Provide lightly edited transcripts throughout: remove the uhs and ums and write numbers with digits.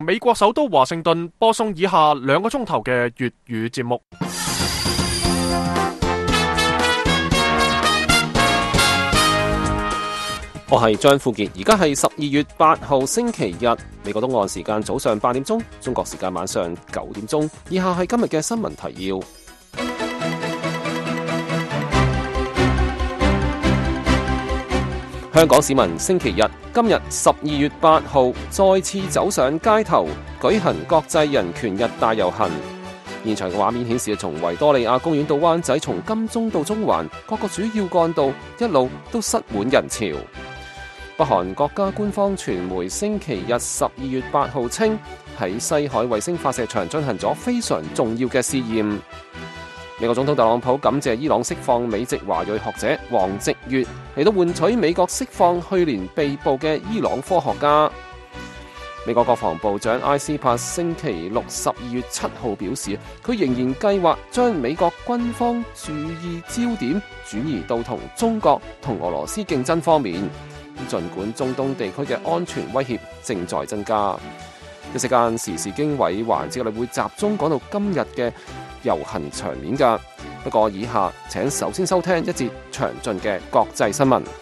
美國首都華盛頓播送以下2個鐘頭嘅粵語節目。 我係張富傑，而家係12月8號星期日，美國東岸時間早上8點鐘，中國時間晚上9點鐘。以下係今日嘅新聞提要。香港市民星期日今日12月8號再次走上街頭，舉行國際人權日大遊行。現場嘅畫面顯示，從維多利亞公園到灣仔，從金鐘到中環，各個主要幹道一路都塞滿人潮。北韓國家官方傳媒星期日12月8號稱，喺西海衛星發射場進行咗非常重要嘅試驗。美國總統特朗普感謝伊朗釋放美籍華裔學者黃直月，嚟到換取美國釋放去年被捕嘅伊朗科學家。美國國防部長埃斯珀星期六12月7號表示，佢仍然計劃將美國軍方注意焦點轉移到同中國同俄羅斯競爭方面。儘管中東地區嘅安全威脅正在增加。一時間時事經緯環節，我哋會集中講到今日嘅遊行場面㗎。不過以下請首先收聽一節詳盡嘅國際新聞。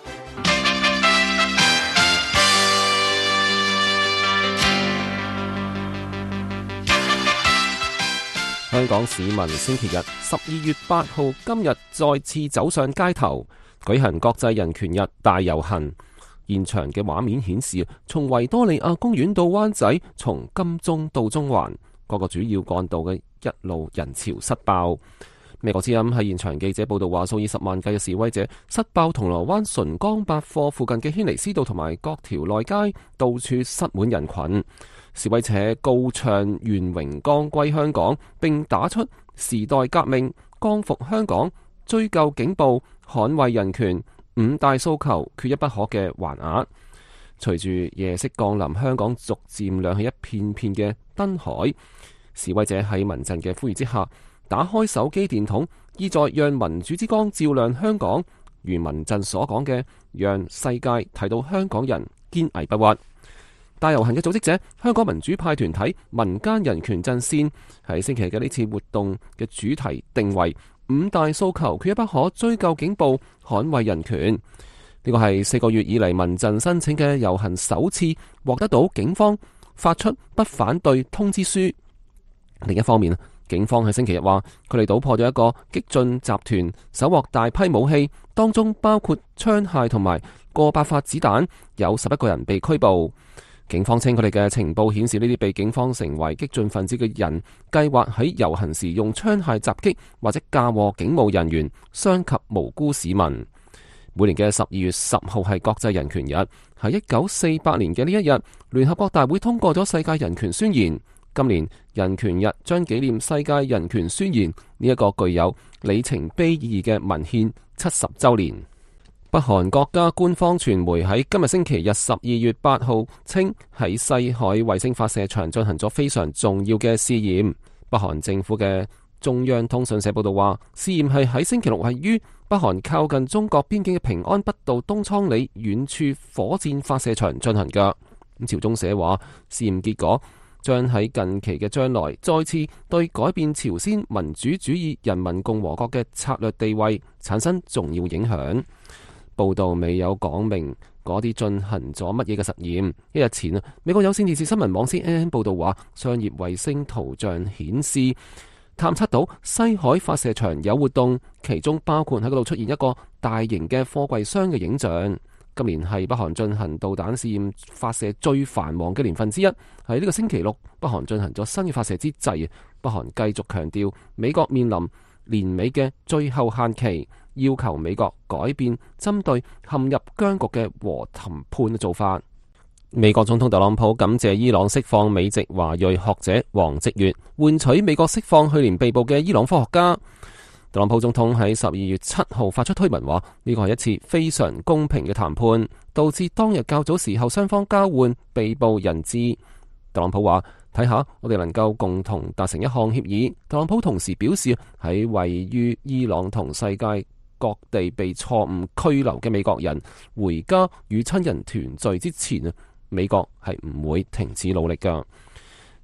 香港市民星期日12月8號今日再次走上街頭，舉行國際人權日大遊行。現場嘅畫面顯示，從維多利亞公園到灣仔，從金鐘到中環，各個主要幹道嘅一路人潮塞爆。美國之音喺現場記者報道話，數以10萬計嘅示威者塞爆銅鑼灣純光百貨附近嘅軒尼詩道同埋各條內街，到處塞滿人群。示威者高唱願榮光歸香港，並打出時代革命、光復香港、追究警暴、捍衛人權、5大訴求缺一不可嘅橫額。隨住夜色降臨，香港逐漸亮起一片片嘅燈海。示威者喺民陣嘅呼籲之下，打開手機電筒，意在讓民主之光照亮香港，如民陣所講嘅，讓世界睇到香港人堅毅不屈。大遊行嘅組織者，香港民主派團體民間人權陣線，喺星期日嘅呢次活動嘅主題定為5大訴求缺一不可，追究警暴，捍衛人權。呢個係4個月以嚟民陣申請嘅遊行首次獲得到警方發出不反對通知書。另一方面，警方喺星期日話，佢哋搗破咗一個激進集團，搜獲大批武器，當中包括槍械同埋過百發子彈，有11個人被拘捕。警方稱，佢哋嘅情報顯示，呢啲被警方成為激進分子嘅人，計劃喺遊行時用槍械襲擊或者嫁禍警務人員，傷及無辜市民。每年嘅12月10號係國際人權日，喺1948年嘅呢一日，聯合國大會通過咗世界人權宣言。今年人權日將紀念世界人權宣言呢一個具有里程碑意義嘅文獻70週年。北韓國家官方傳媒喺今日星期日12月8號稱，喺西海衛星發射場進行咗非常重要嘅試驗。北韓政府嘅中央通訊社報道話，試驗係喺星期六位於北韓靠近中國邊境嘅平安北道東倉里遠處火箭發射場進行㗎。朝中社話，試驗結果將喺近期嘅將來再次對改變朝鮮民主主義人民共和國嘅策略地位產生重要影響。報道未有講明嗰啲進行咗乜嘢嘅實驗。一日前，美國有線電視新聞網 CNN 報道話，商業衛星圖像顯示探測到西海發射場有活動，其中包括喺嗰度出現一個大型嘅貨櫃箱嘅影像。今年係北韓進行導彈試驗發射最繁忙嘅年份之一。喺呢個星期六，北韓進行咗新嘅發射之際，北韓繼續強調美國面臨年尾嘅最後限期，要求美國改變針對陷入僵局嘅和談判嘅做法。美國總統特朗普感謝伊朗釋放美籍華裔學者黃直月，換取美國釋放去年被捕嘅伊朗科學家。特朗普總統喺12月7號發出推文話，呢個係一次非常公平嘅談判，導致當日較早時候雙方交換被捕人質。特朗普話，睇下我哋能夠共同達成一項協議。特朗普同時表示，喺位於伊朗同世界各地被錯誤拘留嘅美國人回家與親人團聚之前，美國係唔會停止努力㗎。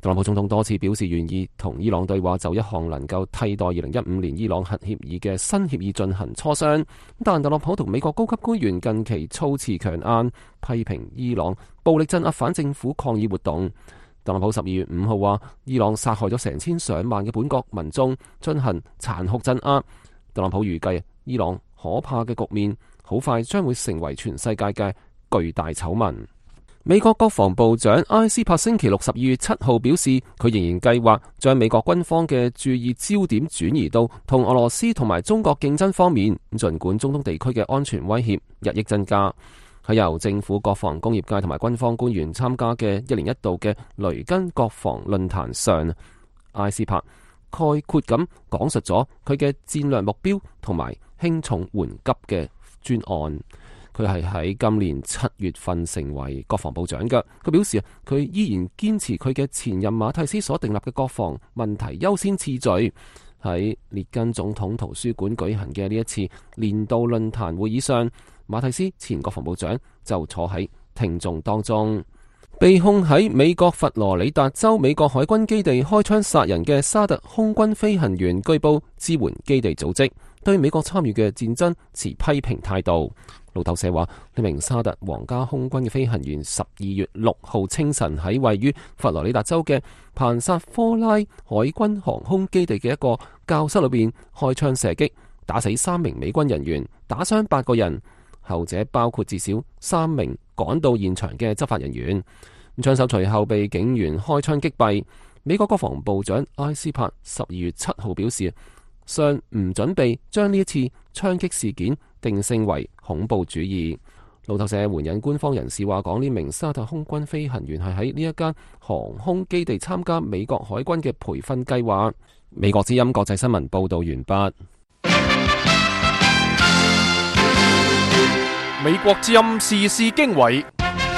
特朗普總統多次表示願意同伊朗對話，就一項能夠替代2015年伊朗核協議嘅新協議進行磋商。但特朗普同美國高級官員近期措辭強硬，批評伊朗暴力鎮壓反政府抗議活動。特朗普12月5號話，伊朗殺害咗成千上萬嘅本國民眾，進行殘酷鎮壓。特朗普預計伊朗可怕嘅局面好快將會成為全世界嘅巨大醜聞。美國國防部長埃斯珀星期六12月7號表示，佢仍然計劃將美國軍方嘅注意焦點轉移到同俄羅斯同埋中國競爭方面。儘管中東地區嘅安全威脅日益增加，喺由政府、國防、工業界同埋軍方官員參加嘅一年一度嘅雷根國防論壇上，埃斯珀概括咁講述咗佢嘅戰略目標同埋輕重緩急嘅專案。佢係喺今年7月份成為國防部長嘅。佢表示佢依然堅持佢嘅前任馬蒂斯所訂立嘅國防問題優先次序。喺列根總統圖書館舉行嘅呢一次年度論壇會議上，馬蒂斯前國防部長就坐喺聽眾當中。被控喺美國佛羅里達州美國海軍基地開槍殺人嘅沙特空軍飛行員，據報支援基地組織，對美國參與嘅戰爭持批評態度。路透社話，呢名沙特皇家空軍嘅飛行員12月6號清晨喺位於佛羅里達州嘅彭薩科拉海軍航空基地嘅一個教室裏邊開槍射擊，打死3名美軍人員，打傷8個人，後者包括至少3名趕到現場嘅執法人員。槍手隨後被警員開槍擊斃。美國國防部長埃斯珀12月7號表示，尚唔準備將呢一次槍擊事件定性為恐怖主義。路透社援引官方人士話，講呢名沙特空軍飛行員係喺呢一間航空基地參加美國海軍嘅培訓計劃。美國之音國際新聞報道完畢。 美國之音時事經緯。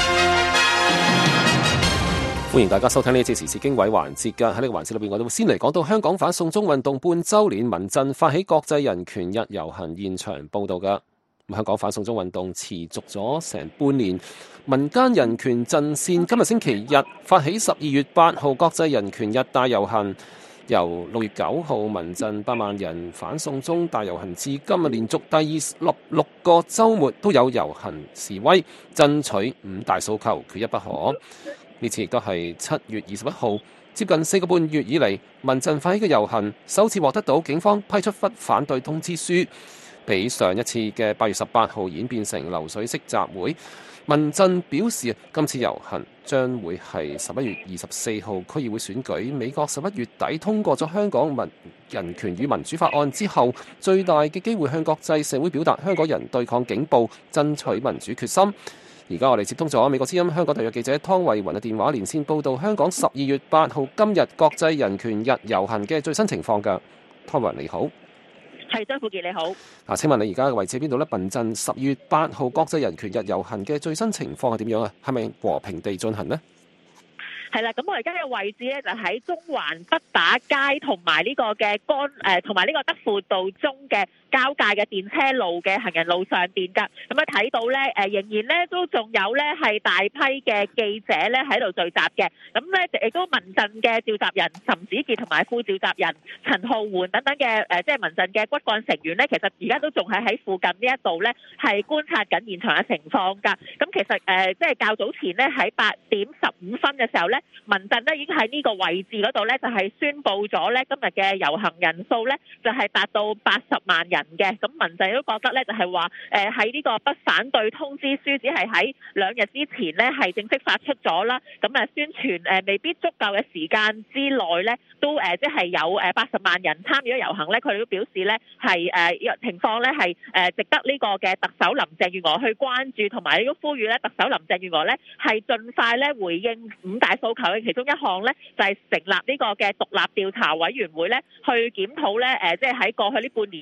歡迎大家收聽呢一節時事經緯環節㗎。喺呢個環節裏邊，我哋會先嚟講到香港反送中運動半週年，民陣發起國際人權日遊行現場報導㗎。香港反送中運動持續咗成半年，民間人權陣線今日星期日發起12月8號國際人權日大遊行，由6月9號民陣8萬人反送中大遊行至今日連續第26個週末都有遊行示威，爭取5大訴求，缺一不可。呢次亦都係7月21號，接近4個半月以嚟，民陣發起嘅遊行首次獲得到警方批出不反對通知書，比上一次嘅8月18號演變成流水式集會。民陣表示，今次遊行將會係11月24號區議會選舉，美國11月底通過咗香港人權與民主法案之後，最大嘅機會向國際社會表達香港人對抗警暴、爭取民主決心。而家我哋接通咗美國之音香港特約記者湯慧雲嘅電話連線報道香港12月8號今日國際人權日遊行嘅最新情況㗎。湯慧雲你好。 係，張富傑你好。 請問你而家嘅位置喺邊度呢？民陣12月8號國際人權日遊行嘅最新情況係點樣啊？係咪和平地進行呢？ 係啦，咁我而家嘅位置咧就喺中環畢打街同埋呢個嘅同埋呢個德輔道中嘅交界嘅電車路嘅行人路上邊㗎。咁睇到咧仍然咧都仲有咧係大批嘅記者咧喺度聚集嘅。咁咧亦都民陣嘅召集人岑子傑同埋副召集人陳浩桓等等嘅即係民陣嘅骨幹成員咧，其實而家都仲係喺附近呢一度咧係觀察緊現場嘅情況㗎。咁其實即係較早前咧喺8點15分嘅時候咧，民陣咧已經喺呢個位置嗰度咧，就係宣布咗咧今日嘅遊行人數咧，就係達到80萬人嘅。咁民陣都覺得咧，就係話喺呢個不反對通知書只係喺2日之前咧係正式發出咗啦。咁宣傳未必足夠嘅時間之內咧，都即係有80萬人參與咗遊行咧。佢哋都表示咧係情況咧係值得呢個嘅特首林鄭月娥去關注，同埋都呼籲咧特首林鄭月娥咧係盡快咧回應5大訴求嘅其中一項咧，就係成立呢個嘅獨立調查委員會咧，去檢討咧即係喺過去呢半年以嚟咧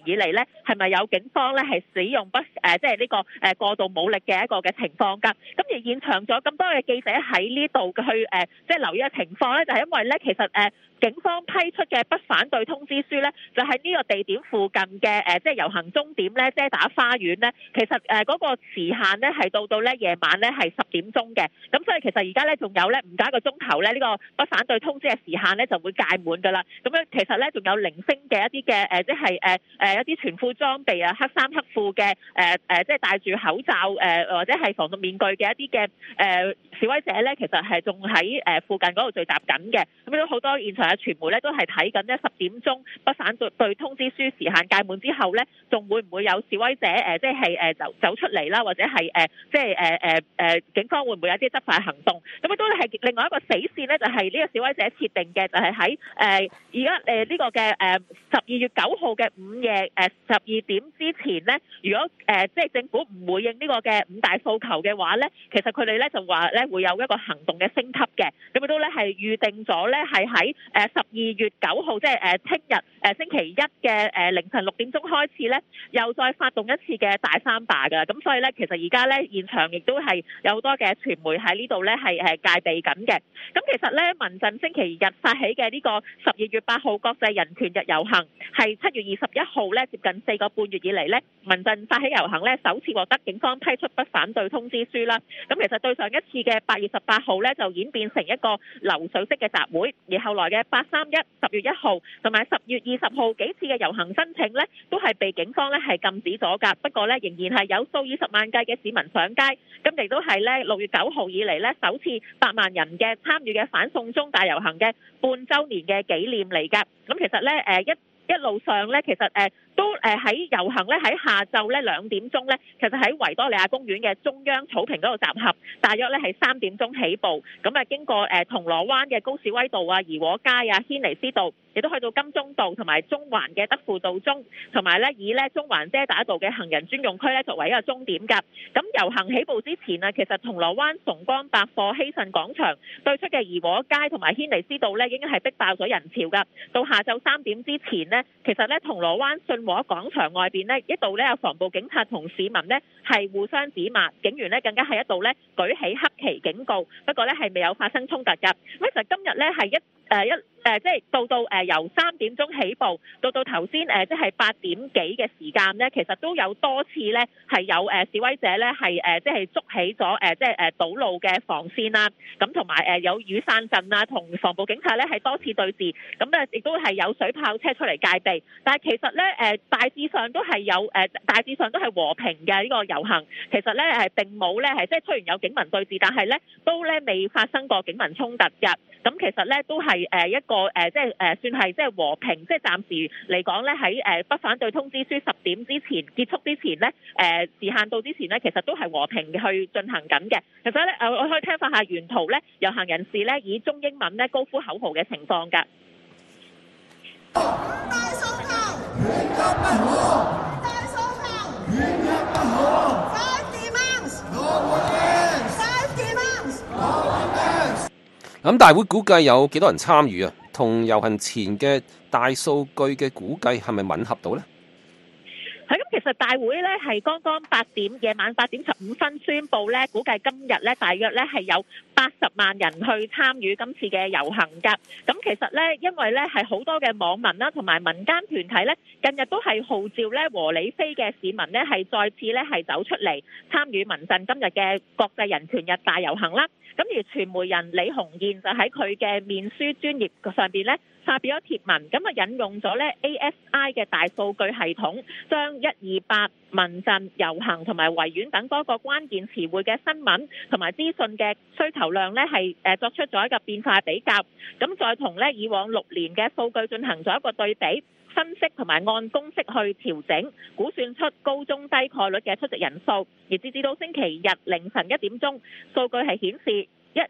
咧係咪有警方咧係使用即係呢個過度武力嘅一個嘅情況㗎。咁而現場咗咁多嘅記者喺呢度去即係留意嘅情況咧，就係因為咧其實警方批出嘅不反對通知書咧，就喺呢個地點附近嘅即係遊行終點咧，遮打花園咧，其實嗰個時限咧係到咧夜晚咧係10點鐘嘅。咁所以其實而家咧仲有咧唔夠一個鐘頭咧，呢個不反對通知嘅時限咧就會屆滿㗎啦。咁樣其實咧仲有零星嘅一啲嘅即係一啲全副裝備啊、黑衫黑褲嘅即係戴住口罩或者係防毒面具嘅一啲嘅示威者咧，其實係仲喺附近嗰度聚集緊嘅。咁都好多現場嘅傳媒咧都係睇緊呢10點鐘不反對通知書時限屆滿之後咧，仲會唔會有示威者即係走出嚟啦，或者係即係警方會唔會有啲執法行動？咁都係另外一個死線咧，就係呢個示威者設定嘅，就係喺而家呢個嘅12月9號嘅午夜12點之前咧，如果即係政府唔回應呢個嘅5大訴求嘅話咧，其實佢哋咧就話咧會有一個行動嘅升級嘅。咁都咧係預定咗咧係喺12月9號，即係聽日星期一嘅凌晨6點鐘開始咧，又再發動一次嘅大三罷㗎。咁所以咧，其實而家咧現場亦都係有好多嘅傳媒喺呢度咧係戒備緊嘅。咁其實咧，民陣星期日發起嘅呢個12月8號國際人權日遊行，係7月21號咧，接近4個半月以嚟咧，民陣發起遊行咧，首次獲得警方批出不反對通知書啦。咁其實對上一次嘅8月18號咧，就演變成一個流水式嘅集會，而後來嘅831、10月1號同埋10月20號幾次嘅遊行申請咧，都係被警方咧係禁止咗㗎。不過咧，仍然係有數以十萬計嘅市民上街，咁亦都係咧6月9號以嚟咧首次8萬人嘅參與嘅反送中大遊行嘅半週年嘅紀念嚟㗎。咁其實咧一路上咧，其實都喺遊行咧喺下晝咧2點鐘咧，其實喺維多利亞公園嘅中央草坪嗰度集合，大約咧係3點鐘起步，咁經過銅鑼灣嘅高士威道啊、怡和街啊、軒尼詩道，亦都去到金鐘道同埋中環嘅德輔道中，同埋咧以咧中環遮打道嘅行人專用區咧作為一個終點㗎。咁遊行起步之前啊，其實銅鑼灣崇光百貨希慎廣場對出嘅怡和街同埋軒尼詩道咧，已經係逼爆咗人潮㗎。到下晝3點之前呢，其實咧銅鑼灣信和廣場外邊呢，一度咧有防暴警察同市民呢係互相指罵，警員呢更加係一度咧舉起黑旗警告，不過咧係未有發生衝突㗎。咁其實今日咧係即係到由3點鐘起步，到頭先即係8點幾嘅時間咧，其實都有多次咧係有示威者咧係即係捉起咗即係堵路嘅防線啦，咁同埋有雨傘陣啊，同防暴警察咧係多次對峙，咁亦都係有水炮車出嚟戒備，但係其實咧大致上都係和平嘅呢個遊行，其實咧並冇咧係即係雖然有警民對峙，但係咧都咧未發生過警民衝突㗎。咁其實咧都係一個即係算係即係和平，即係暫時嚟講咧喺不反對通知書10點之前結束之前咧時限到之前咧，其實都係和平去進行緊嘅。其實咧我可以聽翻下沿途咧遊行人士咧以中英文咧高呼口號嘅情況㗎。 大訴求，原則不可；大訴求，原則不可。Five demands, no one else. Five demands, no one else. 咁大會估計有幾多人參與啊？同遊行前嘅大數據嘅估計係咪吻合到呢？ 係咁，其實大會咧係剛剛夜晚8點15分宣布咧，估計今日咧大約咧係有80萬人去參與今次嘅遊行㗎。咁其實咧，因為咧係好多嘅網民啦，同埋民間團體咧，近日都係號召咧和理非嘅市民咧係再次咧係走出嚟參與民陣今日嘅國際人權日大遊行啦。咁而傳媒人李鴻燕就喺佢嘅面書專頁上邊咧發表咗貼文，咁引用咗咧 ASI 嘅大數據系統，將128民陣遊行同埋維園等多個關鍵詞彙嘅新聞同埋資訊嘅需求量咧係作出咗一個變化比較，咁再同咧以往6年嘅數據進行咗一個對比分析，同埋按公式去調整估算出高中低概率嘅出席人數，而截至到星期日凌晨1點鐘，數據係顯示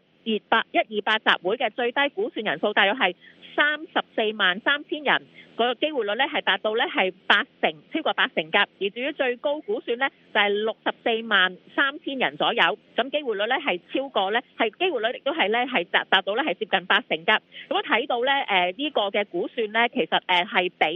128集會嘅最低估算人數大約係343000人，個機會率咧係達到咧係超過80%㗎。而至於最高估算咧就係643000人左右，咁機會率咧係超過咧係機會率亦都係咧係達到咧係接近80%㗎。咁我睇到咧呢個嘅估算咧其實係比咧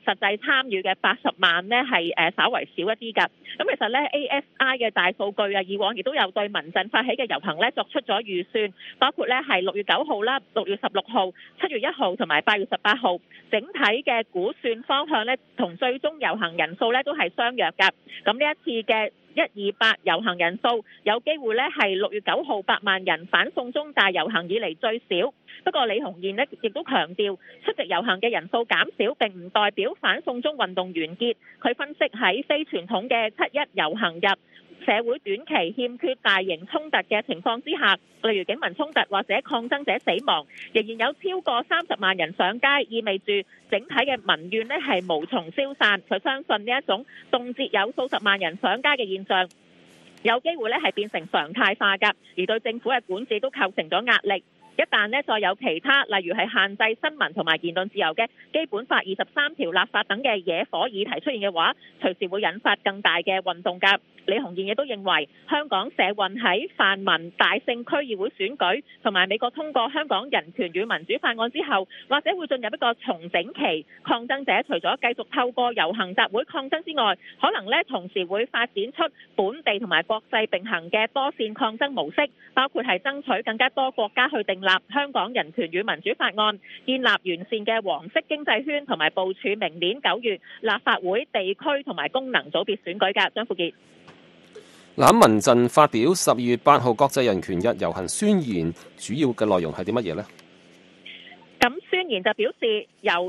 實際參與嘅80萬呢係稍為少一啲㗎。咁其實呢 ASI 嘅大數據啊，以往亦都有對民陣發起嘅遊行呢作出咗預算，包括呢係6月9號啦、6月16號、7月1號同埋8月18號，整體嘅估算方向呢同最終遊行人數呢都係相若㗎。咁呢一次嘅128遊行人數有機會呢係6月9號8萬人反送中大遊行以嚟最少。不過李鴻賢呢亦都強調，出席遊行嘅人數減少並唔代表反送中運動完結。佢分析喺非傳統嘅7·1遊行日，社會短期欠缺大型衝突嘅情況之下，例如警民衝突或者抗爭者死亡，仍然有超過30萬人上街，意味住整體嘅民怨呢係無從消散。佢相信呢一種動輒有數十萬人上街嘅現象，有機會呢係變成常態化㗎，而對政府嘅管治都構成咗壓力。一旦呢再有其他，例如係限制新聞同埋言論自由嘅基本法23條立法等嘅野火議題出現嘅話，隨時會引發更大嘅運動㗎。李鴻賢亦都認為，香港社運喺泛民大勝區議會選舉同埋美國通過香港人權與民主法案之後，或者會進入一個重整期。抗爭者除咗繼續透過遊行集會抗爭之外，可能呢同時會發展出本地同埋國際並行嘅多線抗爭模式，包括係爭取更加多國家去訂立香港人權與民主法案，建立完善嘅黃色經濟圈，同埋部署明年9月立法會地區同埋功能組別選舉㗎。張富傑。 嗱，民陣發表12月8號國際人權日遊行宣言，主要嘅內容係啲乜嘢呢？ 咁宣言就表示，由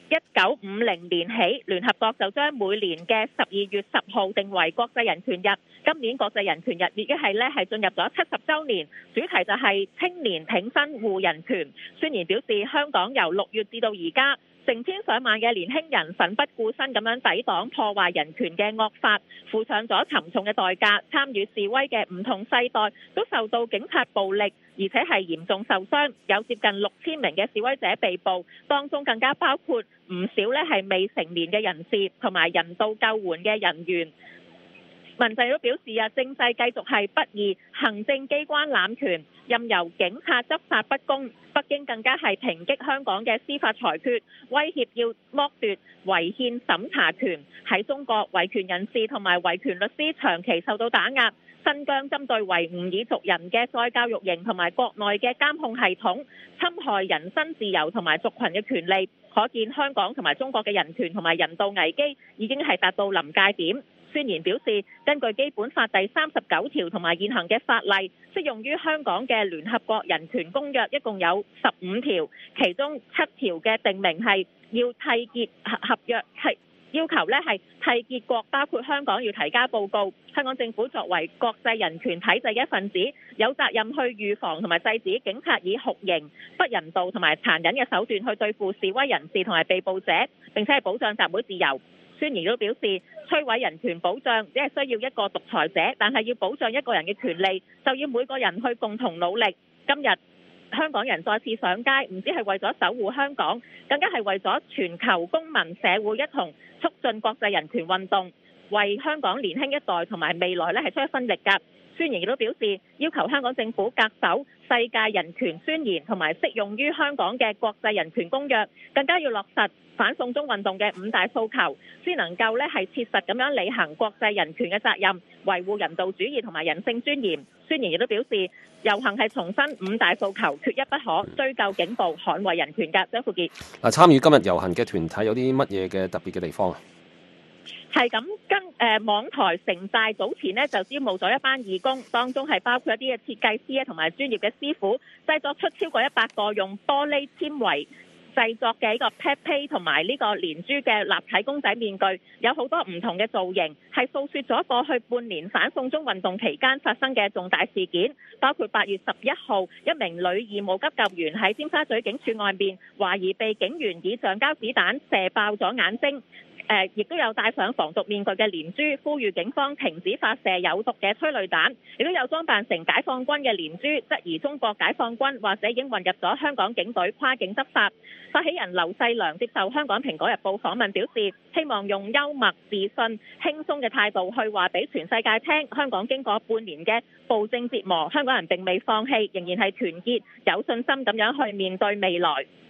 1950年起，聯合國就將每年嘅12月10號定為國際人權日。今年國際人權日已經係進入咗70週年，主題就係青年挺身護人權。宣言表示，香港由6月至到而家，成千上萬嘅年輕人奮不顧身咁樣抵擋破壞人權嘅惡法，付上咗沉重嘅代價。參與示威嘅唔同世代都受到警察暴力，而且係嚴重受傷，有接近6000名嘅示威者被捕，當中更加包括唔少呢係未成年嘅人士同埋人道救援嘅人員。民陣都表示政制繼續係不義，行政機關濫權，任由警察執法不公。北京更加係抨擊香港嘅司法裁決，威脅要剝奪違憲審查權。喺中國，維權人士同埋維權律師長期受到打壓。新疆針對維吾爾族人嘅再教育營同埋國內嘅監控系統，侵害人身自由同埋族群嘅權利。可見香港同埋中國嘅人權同埋人道危機已經係達到臨界點。宣言表示，根據基本法第39條同埋現行嘅法例，適用於香港嘅聯合國人權公約一共有15條，其中7條嘅定明係要締結合約，係要求呢係締結國包括香港要提交報告。香港政府作為國際人權體制嘅一份子，有責任去預防同埋制止警察以酷刑、不人道同埋殘忍嘅手段去對付示威人士同埋被捕者，並且係保障集會自由。宣言都表示，摧毀人權保障只係需要一個獨裁者，但係要保障一個人嘅權利，就要每個人去共同努力。今日香港人再次上街，唔止係為咗守護香港，更加係為咗全球公民社會一同促進國際人權運動，為香港年輕一代同埋未來呢係出一分力㗎。宣言亦都表示，要求香港政府恪守世界人權宣言同埋適用於香港嘅國際人權公約，更加要落實反送中運動嘅5大訴求，先能夠呢係切實咁樣履行國際人權嘅責任，維護人道主義同埋人性尊嚴。宣言亦都表示，遊行係重申5大訴求，缺一不可，追究警暴，捍衛人權㗎。張富傑。 嗱，參與今日遊行嘅團體有啲乜嘢嘅特別嘅地方啊？ 係咁，網台城寨早前呢就招募咗一班義工，當中係包括一啲嘅設計師啊同埋專業嘅師傅，製作出超過100個用玻璃纖維製作嘅一個 pet pay 同埋呢個連珠嘅立體公仔面具，有好多唔同嘅造型，係訴說咗過去半年反送中運動期間發生嘅重大事件，包括8月11號一名女義務急救員喺尖沙咀警署外面，懷疑被警員以橡膠子彈射爆咗眼睛。亦都有戴上防毒面具嘅連珠，呼籲警方停止發射有毒嘅催淚彈。亦都有裝扮成解放軍嘅連珠，質疑中國解放軍或者已經混入咗香港警隊跨境執法。發起人劉細良接受香港蘋果日報訪問表示，希望用幽默、自信、輕鬆嘅態度去話俾全世界聽，香港經過半年嘅暴政折磨，香港人並未放棄，仍然係團結、有信心咁樣去面對未來。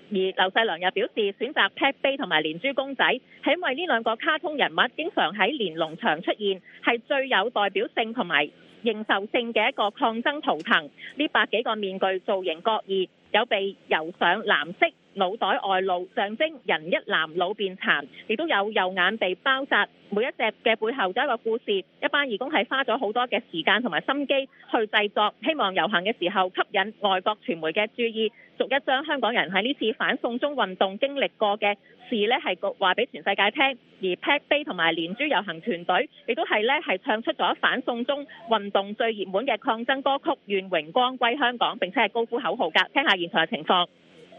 而劉細良又表示，選擇 Pat Bay 同埋連珠公仔係因為呢兩個卡通人物經常喺連儂牆出現，係最有代表性同埋認受性嘅一個抗爭圖騰。呢百幾個面具造型各異，有被油上藍色腦袋外露，象徵人一男老變殘，亦都有右眼被包紮。每一隻嘅背後都有一個故事，一班義工係花咗好多嘅時間同埋心機去製作，希望遊行嘅時候吸引外國傳媒嘅注意，逐一將香港人喺呢次反送中運動經歷過嘅事呢係話俾全世界聽。而 Pat Bay 同埋連珠遊行團隊亦都係唱出咗反送中運動最熱門嘅抗爭歌曲《願榮光歸香港》，並且係高呼口號㗎。聽下現場嘅情況。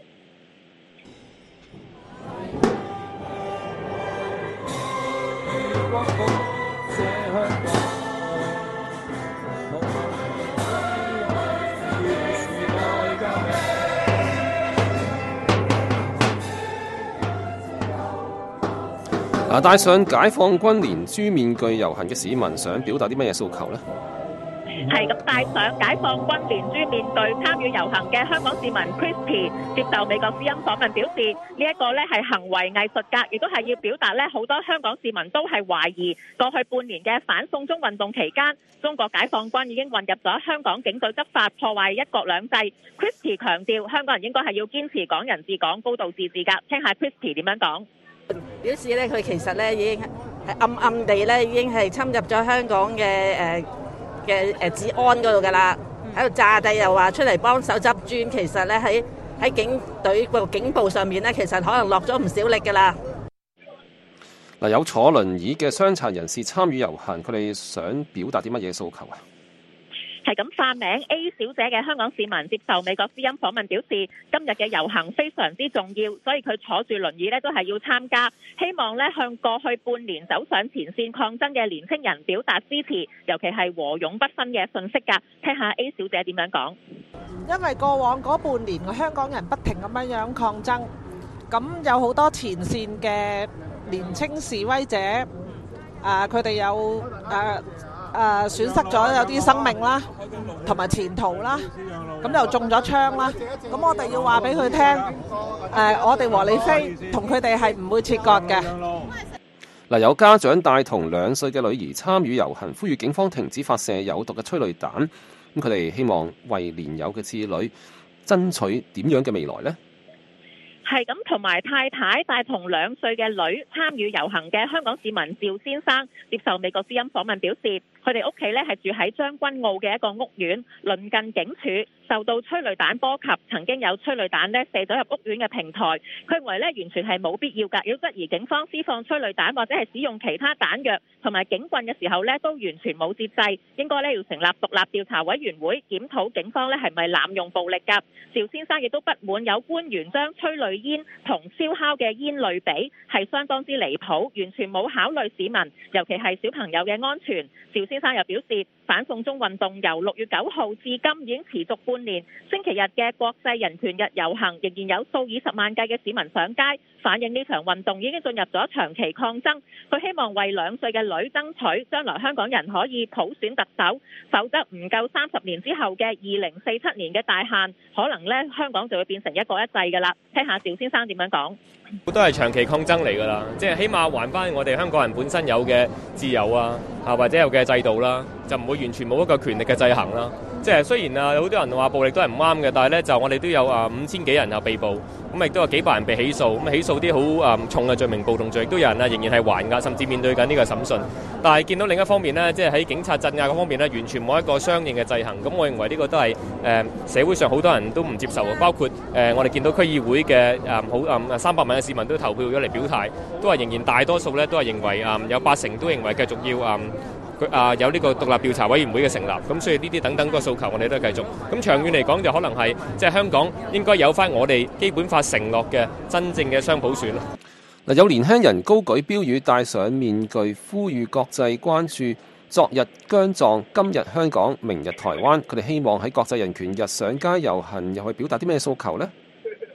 戴上解放軍連珠面具遊行嘅市民想表達啲乜嘢訴求呢？ 係咁，戴上解放軍連珠面具參與遊行嘅香港市民 Christy 接受美國之音訪問表示，呢一個係行為藝術格，亦都係要表達好多香港市民都係懷疑過去半年嘅反送中運動期間，中國解放軍已經混入咗香港警隊執法，破壞一國兩制。Christy 強調，香港人應該係要堅持港人治港、高度自治㗎。聽下 Christy 點樣講。 表示佢其實已經係暗暗地已經係侵入咗香港嘅治安嗰度㗎啦，喺度炸地又話出嚟幫手執磚，其實喺警隊個警部上面其實可能落咗唔少力㗎啦。 嗱，有坐輪椅嘅傷殘人士參與遊行，佢哋想表達啲乜嘢訴求啊？ 係咁，化名 A 小姐嘅香港市民接受美國之音訪問表示，今日嘅遊行非常之重要，所以佢坐住輪椅都係要參加，希望向過去半年走上前線抗爭嘅年輕人表達支持，尤其係和勇不分嘅訊息㗎。聽下 A 小姐點樣講。 因為過往嗰半年香港人不停咁樣抗爭，咁有好多前線嘅年青示威者，佢哋有損失咗有啲生命啦，同埋前途啦，咁又中咗槍啦，咁我哋要話俾佢聽，我哋和理非同佢哋係唔會切割嘅。 嗱，有家長帶同2歲嘅女兒參與遊行，呼籲警方停止發射有毒嘅催淚彈。咁佢哋希望為年幼嘅子女爭取點樣嘅未來呢？ 係咁，同埋太太帶同2歲嘅女參與遊行嘅香港市民趙先生接受美國之音訪問表示，佢哋屋企係住喺將軍澳嘅一個屋苑，鄰近警署，受到催淚彈波及，曾經有催淚彈射咗入屋苑嘅平台。佢認為完全係冇必要㗎，要質疑警方施放催淚彈或者係使用其他彈藥同埋警棍嘅時候都完全冇節制，應該要成立獨立調查委員會檢討警方係咪濫用暴力㗎。趙先生亦都不滿有官員將催淚煙同燒烤嘅煙類比，係相當之離譜，完全冇考慮市民，尤其係小朋友嘅安全。趙先生又表示，反送中運動由6月9號至今已經持續半年，星期日嘅國際人權日遊行仍然有數以十萬計嘅市民上街，反映呢場運動已經進入咗長期抗爭。佢希望為2歲嘅女爭取將來香港人可以普選特首，否則唔夠30年之後嘅2047年嘅大限，可能香港就會變成一國一制㗎啦。聽下趙先生點樣講。 都係長期抗爭嚟㗎啦，即係起碼還翻我哋香港人本身有嘅自由啊，或者有嘅制度啦，就唔會完全冇一個權力嘅制衡啦。即係雖然好多人話暴力都係唔啱嘅，但係就我哋都有5000幾人被捕，咁亦都有幾百人被起訴，咁起訴啲好重嘅罪名暴動罪，亦都有人仍然係還押，甚至面對緊呢個審訊。但係見到另一方面呢，即係喺警察鎮壓嗰方面呢，完全冇一個相應嘅制衡。咁我認為呢個都係社會上好多人都唔接受嘅，包括我哋見到區議會嘅好300萬嘅市民都投票咗嚟表態，都係仍然大多數呢都係認為有80%都認為繼續要有呢個獨立調查委員會嘅成立，咁所以呢啲等等個訴求我哋都係繼續。咁長遠嚟講就可能係即係香港應該有翻我哋基本法承諾嘅真正嘅雙普選。 嗱，有年輕人高舉標語，戴上面具，呼籲國際關注昨日姜狀，今日香港，明日台灣。佢哋希望喺國際人權日上街遊行，又去表達啲咩訴求呢？ 係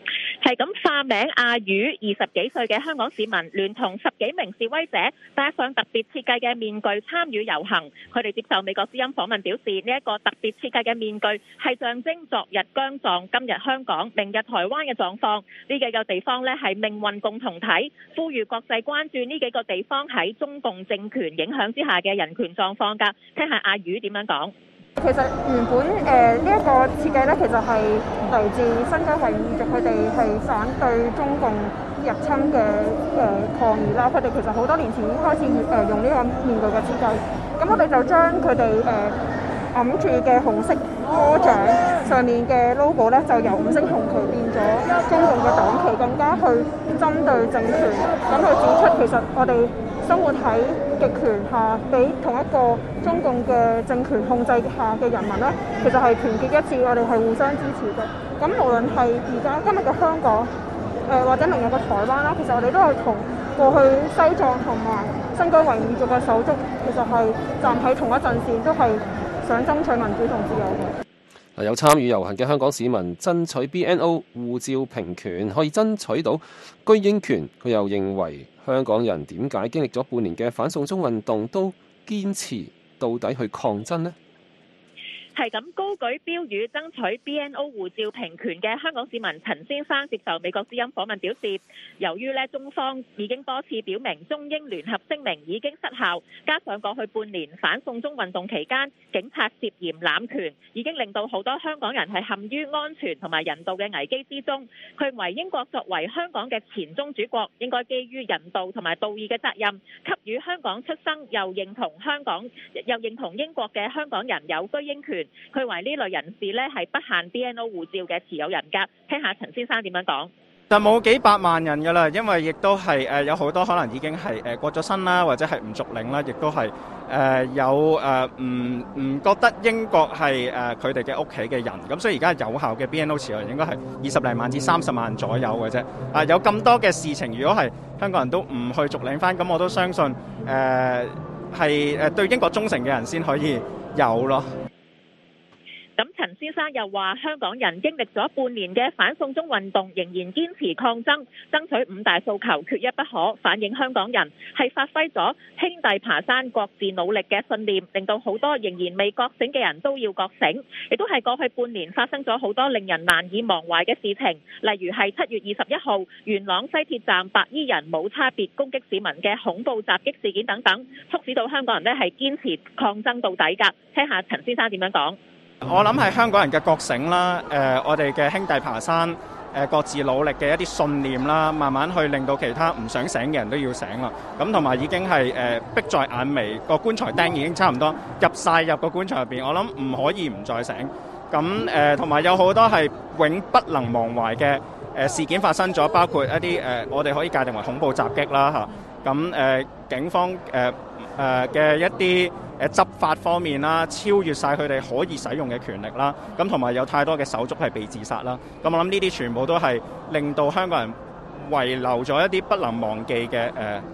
係咁，化名阿宇20幾歲嘅香港市民，聯同10幾名示威者戴上特別設計嘅面具參與遊行。佢哋接受美國之音訪問表示，呢一個特別設計嘅面具係象徵昨日姜狀、今日香港、明日台灣嘅狀況。呢幾個地方呢係命運共同體，呼籲國際關注呢幾個地方喺中共政權影響之下嘅人權狀況㗎。聽下阿宇點樣講。 其實原本呢一個設計咧，其實係嚟自新疆維吾族，佢哋係反對中共入侵嘅抗議啦。佢哋其實好多年前已經開始用呢個面具嘅設計。咁我哋就將佢哋揞住嘅紅色魔掌上面嘅 logo 咧，就由5星紅旗變咗中共嘅黨旗，更加去針對政權。咁去指出其實我哋生活喺極權下，俾同一個中共嘅政權控制下嘅人民咧，其實係團結一致，我哋係互相支持嘅。咁無論係而家今日嘅香港，或者明日嘅台灣啦，其實我哋都係同過去西藏同埋新疆維吾族嘅手足，其實係站喺同一陣線，都係想爭取民主同自由嘅。 有參與遊行嘅香港市民爭取 BNO 護照平權，可以爭取到居英權。佢又認為香港人點解經歷咗半年嘅反送中運動都堅持到底去抗爭呢？ 係咁高舉標語爭取 BNO 護照平權嘅香港市民陳先生接受美國之音訪問表示，由於中方已經多次表明中英聯合聲明已經失效，加上過去半年反送中運動期間警察涉嫌濫權，已經令到好多香港人係陷於安全同埋人道嘅危機之中。佢認為英國作為香港嘅前宗主國，應該基於人道同埋道義嘅責任，給予香港出生又認同英國嘅香港人有居英權。佢話呢類人士呢係不限 BNO 護照嘅持有人㗎。聽下陳先生點樣講。 就冇幾百萬人㗎啦，因為亦都係有好多可能已經係過咗身啦，或者係唔續領啦，亦都係有唔覺得英國係佢哋嘅屋企嘅人，咁所以而家有效嘅 BNO 持有人應該係20零萬至30萬左右嘅啫。有咁多嘅事情，如果係香港人都唔去續領翻，咁我都相信係對英國忠誠嘅人先可以有咯。 咁陳先生又話，香港人經歷咗半年嘅反送中運動，仍然堅持抗爭，爭取5大訴求缺一不可，反映香港人係發揮咗兄弟爬山各自努力嘅信念，令到好多仍然未覺醒嘅人都要覺醒。亦都係過去半年發生咗好多令人難以忘懷嘅事情，例如係7月21號元朗西鐵站白衣人冇差別攻擊市民嘅恐怖襲擊事件等等，促使到香港人呢係堅持抗爭到底㗎。聽下陳先生點樣講。 我諗係香港人嘅覺醒啦，我哋嘅兄弟爬山，各自努力嘅一啲信念啦，慢慢去令到其他唔想醒嘅人都要醒啦。咁同埋已經係迫在眼眉，個棺材釘已經差唔多入晒入個棺材入邊，我諗唔可以唔再醒。咁同埋有好多係永不能忘懷嘅事件發生咗，包括一啲我哋可以界定為恐怖襲擊啦嚇。咁警方嘅一啲執法方面啦，超越晒佢哋可以使用嘅權力啦，咁同埋有太多嘅手足係被自殺啦，咁我諗呢啲全部都係令到香港人遺留咗一啲不能忘記嘅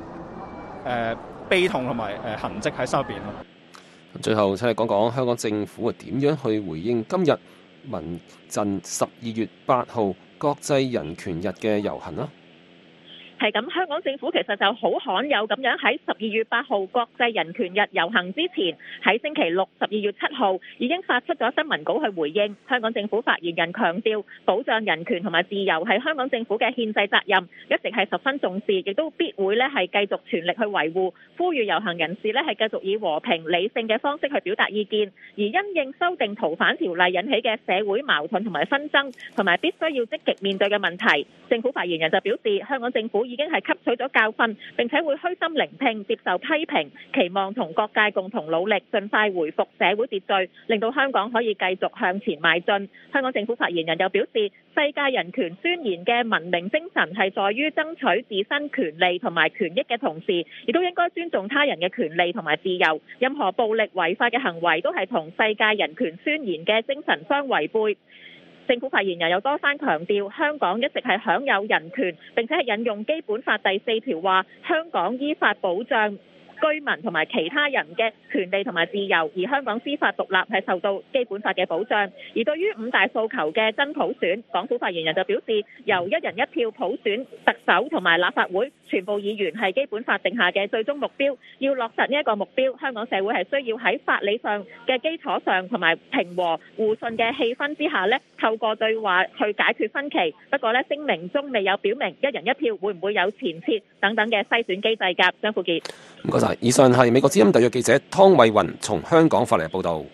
悲痛同埋痕跡喺身入邊咯。 最後請你講講香港政府點樣去回應今日民陣12月8號國際人權日嘅遊行啦。 係咁，香港政府其實就好罕有咁樣喺12月8號國際人權日遊行之前，喺星期六12月7號已經發出咗新聞稿去回應。香港政府發言人強調，保障人權同埋自由係香港政府嘅憲制責任，一直係十分重視，亦都必會咧係繼續全力去維護。呼籲遊行人士咧係繼續以和平理性嘅方式去表達意見。而因應修訂逃犯條例引起嘅社會矛盾同埋紛爭，同埋必須要積極面對嘅問題，政府發言人就表示，香港政府已經係吸取咗教訓，並且會虛心聆聽、接受批評，期望同各界共同努力，盡快回復社會秩序，令到香港可以繼續向前邁進。香港政府發言人又表示，世界人權宣言嘅文明精神係在於爭取自身權利同埋權益嘅同時，亦都應該尊重他人嘅權利同埋自由。任何暴力違法嘅行為都係同世界人權宣言嘅精神相違背。政府發言人又多番強調，香港一直係享有人權，並且係引用基本法第4條話，香港依法保障居民同埋其他人嘅權利同埋自由，而香港司法獨立係受到基本法嘅保障。而對於五大訴求嘅真普選，港府發言人就表示，由一人一票普選特首同埋立法會全部議員係基本法定下嘅最終目標，要落實呢一個目標，香港社會係需要喺法理上嘅基礎上同埋平和互信嘅氣氛之下呢，透過對話去解決分歧。不過呢，聲明中未有表明一人一票會唔會有前設等等嘅篩選機制㗎。張富傑， 唔該晒。以上係美國之音特約記者湯偉雲從香港發嚟嘅報導。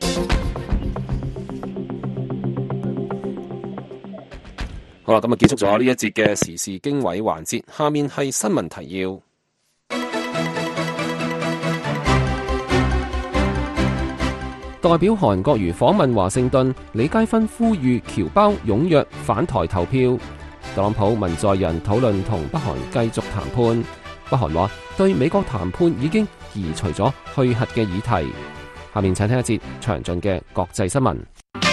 好啦，咁啊結束咗呢一節嘅時事經緯環節，下面係新聞提要。代表韓國瑜訪問華盛頓，李佳芬呼籲僑胞踴躍返台投票。特朗普文在寅討論同北韓繼續談判。北韓話對美國談判已經移除咗去核嘅議題。下面請聽一節詳盡嘅國際新聞。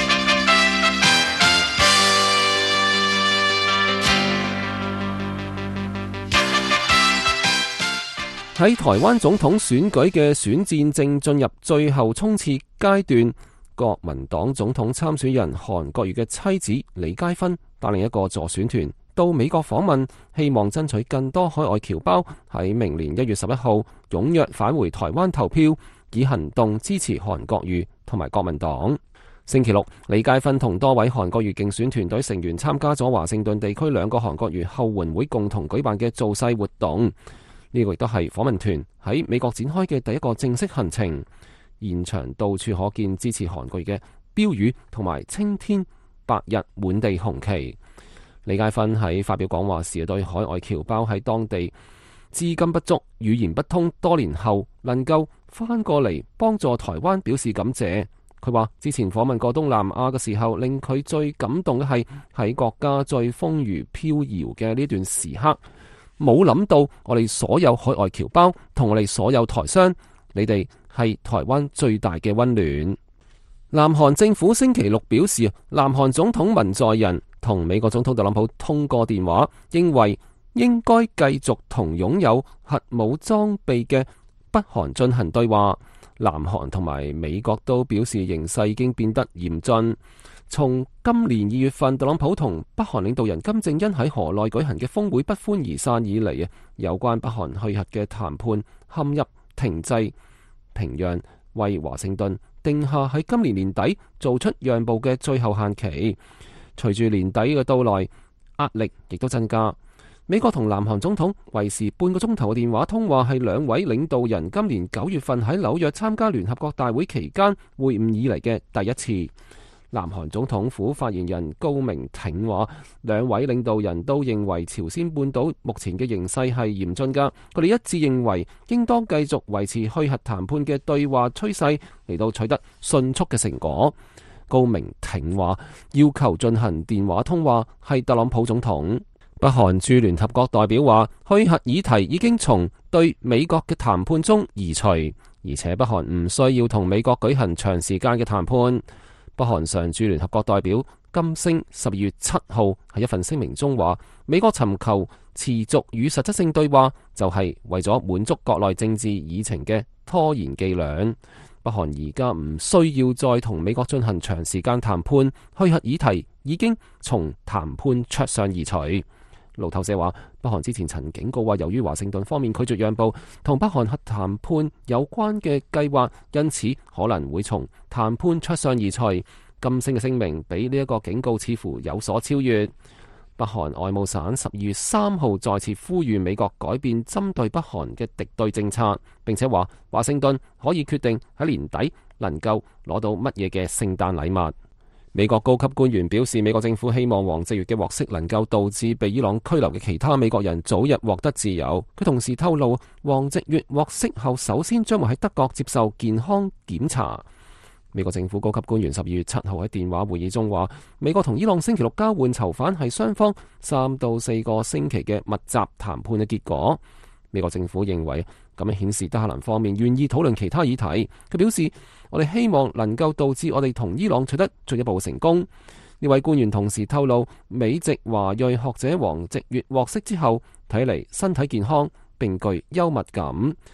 喺台灣總統選舉嘅選戰正進入最後衝刺階段，國民黨總統參選人韓國瑜嘅妻子李佳芬帶領一個助選團到美國訪問，希望爭取更多海外僑胞喺明年1月11號踴躍返回台灣投票，以行動支持韓國瑜同埋國民黨。星期六，李佳芬同多位韓國瑜競選團隊成員參加咗華盛頓地區2個韓國瑜後援會共同舉辦嘅造勢活動。呢個亦都係訪問團喺美國展開嘅第一個正式行程，現場到處可見支持韓國瑜嘅標語同埋青天白日滿地紅旗。李佳芬喺發表講話時對海外僑胞喺當地資金不足、語言不通，多年後能夠翻過嚟幫助台灣表示感謝。佢話之前訪問過東南亞嘅時候，令佢最感動嘅係喺國家最風雨飄搖嘅呢段時刻，冇諗到我哋所有海外僑胞同我哋所有台商，你哋係台灣最大嘅溫暖。南韓政府星期六表示，南韓總統文在寅同美國總統特朗普通過電話，認為應該繼續同擁有核武裝備嘅北韓進行對話。南韓同埋美國都表示形勢已經變得嚴峻。從今年2月份特朗普同北韓領導人金正恩喺河內舉行嘅峰會不歡而散以嚟，有關北韓去核嘅談判陷入停滯。平壤為華盛頓定下喺今年年底做出讓步嘅最後限期。隨住年底嘅到來，壓力亦都增加。美國同南韓總統維持半個鐘頭嘅電話通話，係兩位領導人今年9月份喺紐約參加聯合國大會期間會晤以嚟嘅第一次。南韓總統府發言人高明挺話，兩位領導人都認為朝鮮半島目前嘅形勢係嚴峻㗎，佢哋一致認為應當繼續維持去核談判嘅對話趨勢，嚟到取得迅速嘅成果。高明挺話，要求進行電話通話係特朗普總統。北韓駐聯合國代表話，去核議題已經從對美國嘅談判中移除，而且北韓唔需要同美國舉行長時間嘅談判。北韓常駐聯合國代表金星12月7號喺一份聲明中話，美國尋求持續與實質性對話，就係為咗滿足國內政治議程嘅拖延伎倆。北韓而家唔需要再同美國進行長時間談判，去核議題已經從談判桌上移除。路透社話，北韓之前曾警告話，由於華盛頓方面拒絕讓步同北韓核談判有關嘅計劃，因此可能會從談判桌上移除。金星嘅聲明比呢一個警告似乎有所超越。北韓外務省12月3號再次呼籲美國改變針對北韓嘅敵對政策，並且話華盛頓可以決定喺年底能夠攞到乜嘢嘅聖誕禮物。美國高級官員表示，美國政府希望黃夕悅嘅獲釋能夠導致被伊朗拘留嘅其他美國人早日獲得自由。佢同時透露，黃夕悅獲釋後首先將會喺德國接受健康檢查。美國政府高級官員12月7號喺電話會議中話，美國同伊朗星期六交換囚犯係雙方3到4個星期嘅密集談判嘅結果。美國政府認為咁樣顯示德黑蘭方面願意討論其他議題。佢表示，我哋希望能夠導致我哋同伊朗取得進一步成功。呢位官員同時透露，美籍華裔學者黃夕悅獲釋之後，睇嚟身體健康並具幽默感。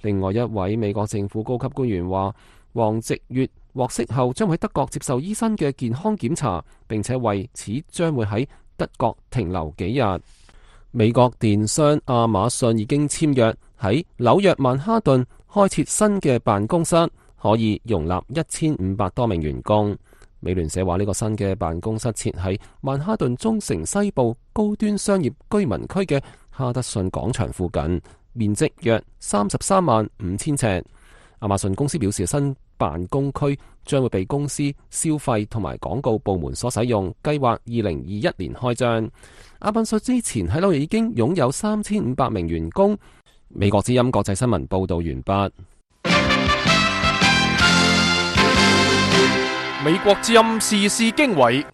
另外一位美國政府高級官員話，黃直悅獲釋後將會喺德國接受醫生嘅健康檢查，並且為此將會喺德國停留幾日。美國電商亞馬遜已經簽約喺紐約曼哈頓開設新嘅辦公室，可以容納1500多名員工。美聯社話呢個新嘅辦公室設喺曼哈頓中城西部高端商業居民區嘅哈德遜廣場附近，面積約335000尺。亞馬遜公司表示，新辦公區將會被公司消費同埋廣告部門所使用，計劃2021年開張。亞馬遜之前喺紐約已經擁有3500名員工。美國之音國際新聞報道完畢。 美國之音時事經緯，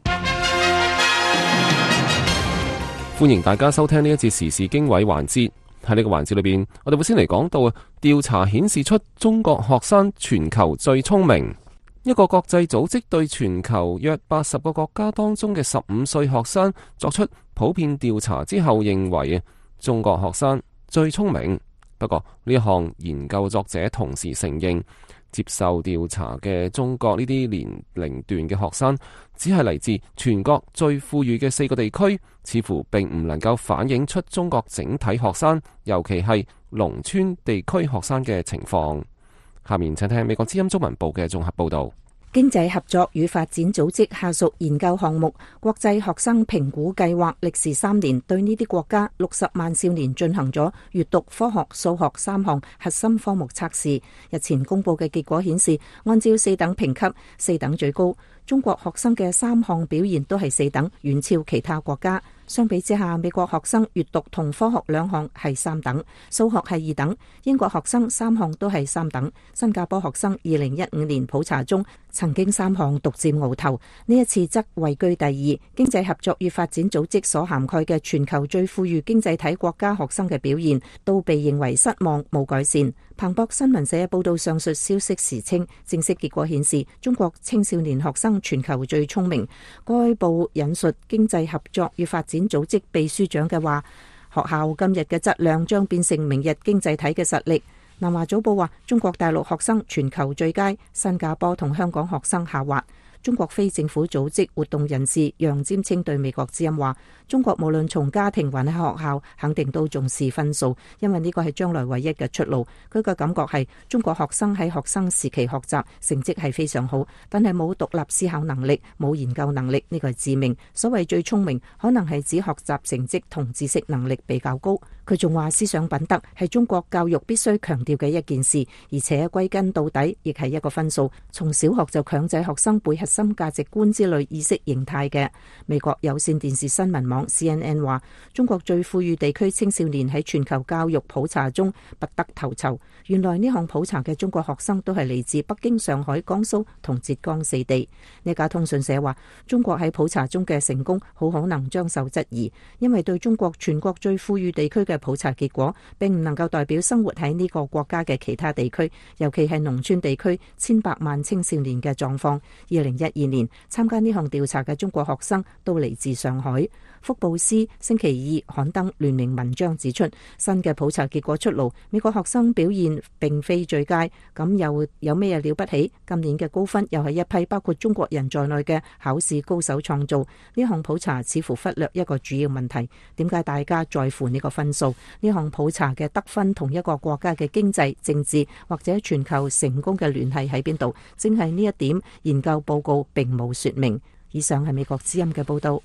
歡迎大家收聽呢一節時事經緯環節。喺呢個環節裏邊，我哋會先嚟講到調查顯示出中國學生全球最聰明。一個國際組織對全球約80個國家當中嘅15歲學生作出普遍調查之後，認為中國學生最聰明。不過呢一項研究作者同時承認，接受調查嘅中國呢啲年齡段嘅學生，只係嚟自全國最富裕嘅4個地區，似乎並唔能夠反映出中國整體學生，尤其係農村地區學生嘅情況。下面請聽美國之音中文部嘅綜合報道。 經濟合作與發展組織下屬研究項目國際學生評估計劃歷時3年，對呢啲國家60萬少年進行咗閱讀、科學、數學3項核心科目測試。日前公布嘅結果顯示，按照4等評級，4等最高，中國學生嘅3項表現都係4等，遠超其他國家。相比之下，美國學生閱讀同科學2項係3等，數學係2等，英國學生3項都係3等。新加坡學生2015年普查中曾經3項獨佔鰲頭，呢一次則位居第2。經濟合作與發展組織所涵蓋嘅全球最富裕經濟體國家學生嘅表現都被認為失望，冇改善。彭博新聞社報道上述消息時稱，正式結果顯示中國青少年學生全球最聰明。該報引述經濟合作與發展組織秘書長嘅話，學校今日嘅質量將變成明日經濟體嘅實力。南華早報話，中國大陸學生全球最佳，新加坡同香港學生下滑。中國非政府組織活動人士楊占清對美國之音話，中國無論從家庭還係學校，肯定都重視分數，因為呢個係將來唯一嘅出路。佢嘅感覺係中國學生喺學生時期學習成績係非常好，但係冇獨立思考能力，冇研究能力，呢個係致命。所謂最聰明，可能係指學習成績同知識能力比較高。佢仲話思想品德係中國教育必須強調嘅一件事，而且歸根到底亦係一個分數。從小學就強制學生背核心價值觀之類意識形態嘅。美國有線電視新聞網 CNN 話，中國最富裕地區青少年喺全球教育普查中不得頭籌。原來呢項普查嘅中國學生都係嚟自北京、上海、江蘇同浙江4地。呢家通訊社話，中國喺普查中嘅成功好可能將受質疑，因為對中國全國最富裕地區嘅普查結果並唔能夠代表生活喺呢個國家嘅其他地區，尤其係農村地區千百萬青少年嘅狀況。2012年參加呢項調查嘅中國學生都嚟自上海。福布斯星期2刊登聯名文章指出，新嘅普查結果出爐，美國學生表現並非最佳，咁又有咩了不起？今年嘅高分又係一批包括中國人在內嘅考試高手創造。呢項普查似乎忽略一個主要問題，點解大家在乎呢個分數？呢項普查嘅得分同一個國家嘅經濟、政治或者全球成功嘅聯繫喺邊度？正係呢一點，研究報告並冇說明。以上係美國之音嘅報道。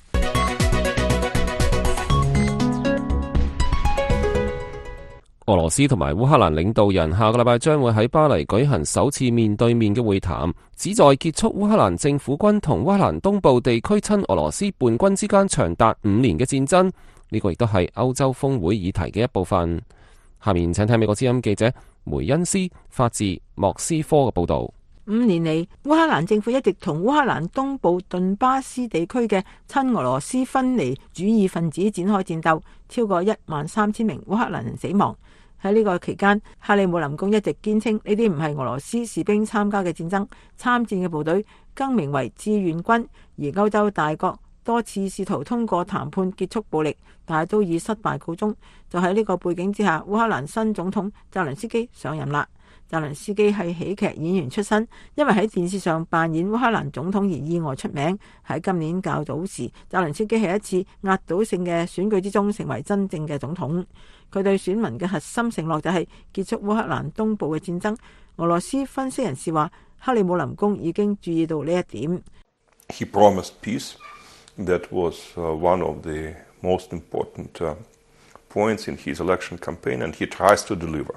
俄羅斯同埋烏克蘭領導人下個禮拜將會喺巴黎舉行首次面對面嘅會談，旨在結束烏克蘭政府軍同烏克蘭東部地區親俄羅斯叛軍之間長達5年嘅戰爭。呢個亦都係歐洲峰會議題嘅一部分。下面請聽美國之音記者梅恩斯發自莫斯科嘅報道。 5年嚟，烏克蘭政府一直同烏克蘭東部頓巴斯地區嘅親俄羅斯分離主義分子展開戰鬥，超過13000名烏克蘭人死亡。喺呢個期間，克里姆林宮一直堅稱呢啲唔係俄羅斯士兵參加嘅戰爭，參戰嘅部隊更名為志願軍。而歐洲大國多次試圖通過談判結束暴力，但係都以失敗告終。就喺呢個背景之下，烏克蘭新總統澤倫斯基上任啦。澤倫斯基係喜劇演員出身，因為喺電視上扮演烏克蘭總統而意外出名。喺今年較早時，澤倫斯基喺一次壓倒性嘅選舉之中成為真正嘅總統。佢對選民嘅核心承諾就係結束烏克蘭東部嘅戰爭。俄羅斯分析人士話，克里姆林宮已經注意到呢一點。 He promised peace. That was one of the most important points in his election campaign, and he tries to deliver.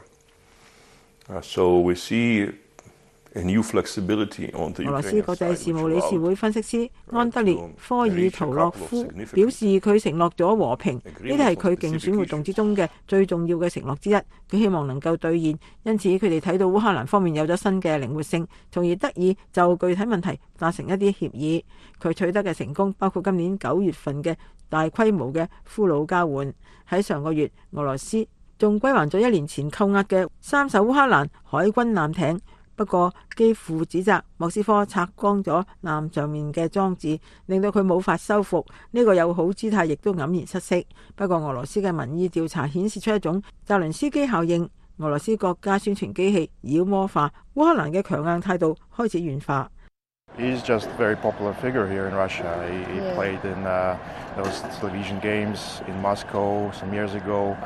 So we see a new flexibility on the Ukrainian side. 俄羅斯國際事務理事會分析師安德烈科爾圖洛夫表示，佢承諾咗和平，呢啲係佢競選活動之中嘅最重要嘅承諾之一。佢希望能夠兌現，因此佢哋睇到烏克蘭方面有咗新嘅靈活性，從而得以就具體問題達成一啲協議。佢取得嘅成功包括今年9月份嘅大規模嘅俘虜交換。喺上個月，俄羅斯仲歸還咗1年前扣押嘅3艘烏克蘭海軍艦艇。不過基輔指責莫斯科拆光咗艦上面嘅裝置，令到佢冇法修復。呢個友好姿態亦都黯然失色。不過俄羅斯嘅民意調查顯示出一種澤倫斯基效應，俄羅斯國家宣傳機器妖魔化烏克蘭嘅強硬態度開始軟化。 He's just a very popular figure here in Russia. He played in those television games in Moscow some years ago.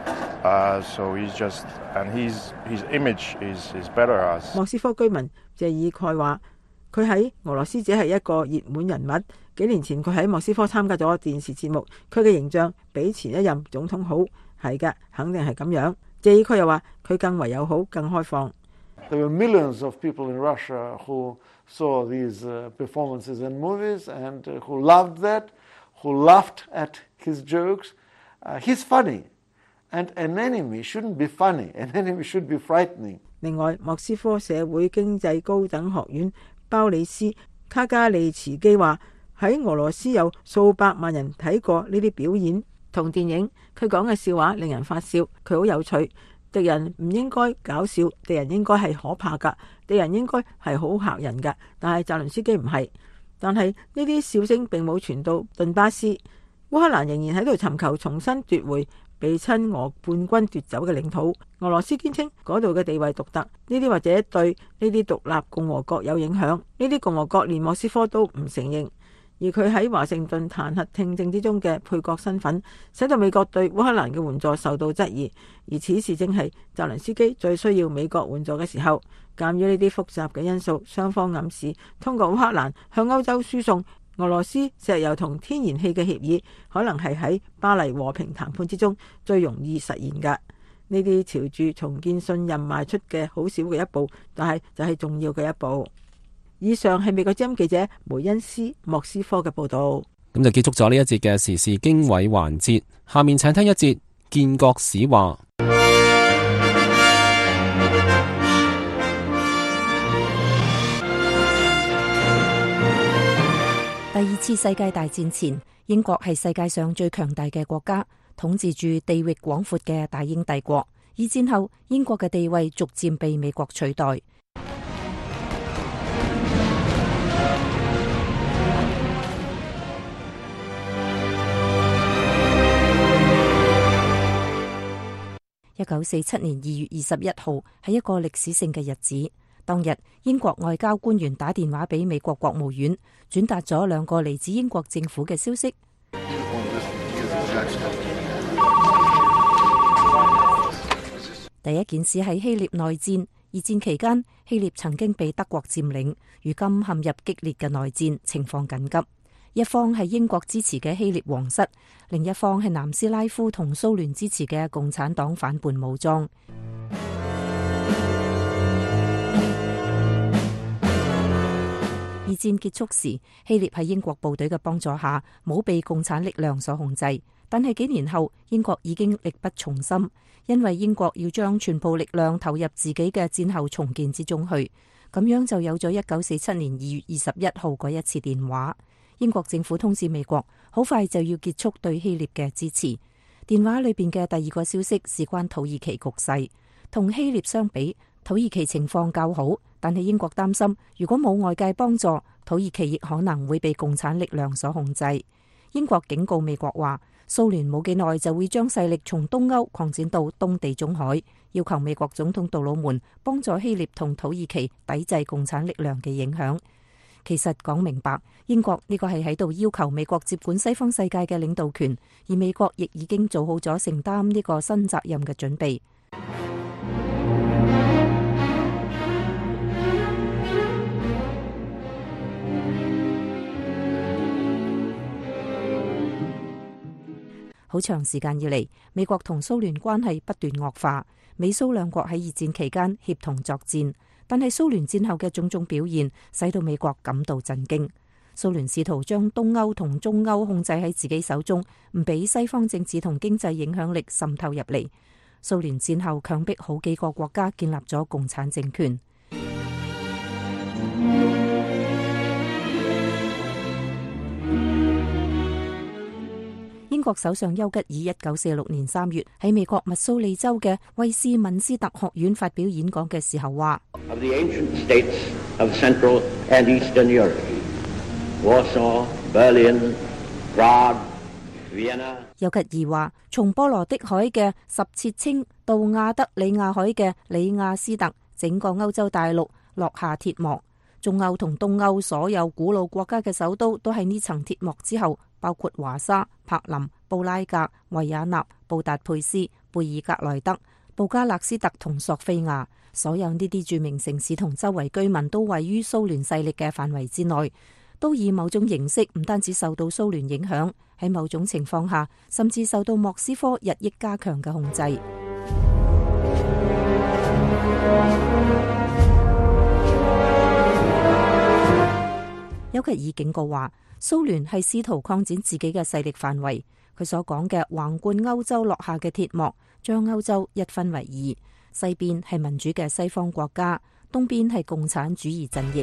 So he's just, and his image is better as. 莫斯科居民謝爾蓋話：佢喺俄羅斯只係一個熱門人物。幾年前佢喺莫斯科參加咗電視節目，佢嘅形象比前一任總統好。係嘅，肯定係咁樣。謝爾蓋又話：佢更為友好、更開放。 There were millions of people in Russia who saw these performances and movies and who loved that, who laughed at his jokes. He's funny, and an enemy shouldn't be funny. An enemy should be frightening. 另外，莫斯科社會經濟高等學院鮑里斯卡加利茨基話：喺俄羅斯有數百萬人睇過呢啲表演同電影，佢講嘅笑話令人發笑，佢好有趣。敵人唔應該搞笑，敵人應該係可怕噶，敵人應該係好嚇人噶。但係澤倫斯基唔係。但係呢啲笑聲並冇傳到頓巴斯，烏克蘭仍然喺度尋求重新奪回被親俄叛軍奪走嘅領土。俄羅斯堅稱嗰度嘅地位獨特，呢啲或者對呢啲獨立共和國有影響。呢啲共和國連莫斯科都唔承認。而佢喺華盛頓彈劾聽證之中嘅配角身份，使到美國對烏克蘭嘅援助受到質疑。而此時正係澤倫斯基最需要美國援助嘅時候。鑑於呢啲複雜嘅因素，雙方暗示通過烏克蘭向歐洲輸送俄羅斯石油同天然氣嘅協議，可能係喺巴黎和平談判之中最容易實現㗎。呢啲朝住重建信任邁出嘅好少嘅一步，但係就係重要嘅一步。以上係美國之音記者梅恩斯莫斯科嘅報道。 咁就結束咗呢一節嘅時事經緯環節，下面請聽一節建國史話。 第二次世界大戰前，英國係世界上最強大嘅國家，統治住地域廣闊嘅大英帝國。二戰後，英國嘅地位逐漸被美國取代。1947年2月21號係一個歷史性嘅日子。當日，英國外交官員打電話俾美國國務院，轉達咗2個嚟自英國政府嘅消息。第一件事係希臘內戰。二戰期間，希臘曾經被德國佔領，如今陷入激烈嘅內戰，情況緊急。一方係英國支持嘅希臘皇室，另一方係南斯拉夫同蘇聯支持嘅共產黨反叛武裝。二戰結束時，希臘喺英國部隊嘅幫助下，冇被共產力量所控制。但係幾年後，英國已經力不從心，因為英國要將全部力量投入自己嘅戰後重建之中去。咁樣就有咗1947年2月21號嗰一次電話。英國政府通知美國，好快就要結束對希臘嘅支持。電話裏邊嘅第2個消息事關土耳其局勢。同希臘相比，土耳其情況較好，但係英國擔心，如果冇外界幫助，土耳其亦可能會被共產力量所控制。 英國警告美國話，蘇聯冇幾耐就會將勢力從東歐擴展到東地中海，要求美國總統杜魯門幫助希臘同土耳其抵制共產力量嘅影響。其實講明白，英國呢個係喺度要求美國接管西方世界嘅領導權，而美國亦已經做好咗承擔呢個新責任嘅準備。好長時間以嚟，美國同蘇聯關係不斷惡化。美蘇兩國喺二戰期間協同作戰，但係蘇聯戰後嘅種種表現，使到美國感到震驚。蘇聯試圖將東歐同中歐控制喺自己手中，唔俾西方政治同經濟影響力滲透入嚟。蘇聯戰後強迫好幾個國家建立咗共產政權。英國首相丘吉爾1946年3月喺美國密蘇里州嘅威斯敏斯特學院發表演講嘅時候話：丘吉爾話，從波羅的海嘅什切清到亞德里亞海嘅里亞斯特，整個歐洲大陸落下鐵幕。中歐同東歐所有古老國家嘅首都都喺呢層鐵幕之後，包括華沙、柏林、布拉格、維也納、布達佩斯、貝爾格萊德、布加勒斯特同索菲亞。所有呢啲著名城市同周圍居民都位於蘇聯勢力嘅範圍之內，都以某種形式唔單止受到蘇聯影響，喺某種情況下甚至受到莫斯科日益加強嘅控制。丘吉爾警告話，蘇聯係試圖擴展自己嘅勢力範圍。佢所講嘅橫貫歐洲落下嘅鐵幕，將歐洲一分為二，西邊係民主嘅西方國家，東邊係共產主義陣營。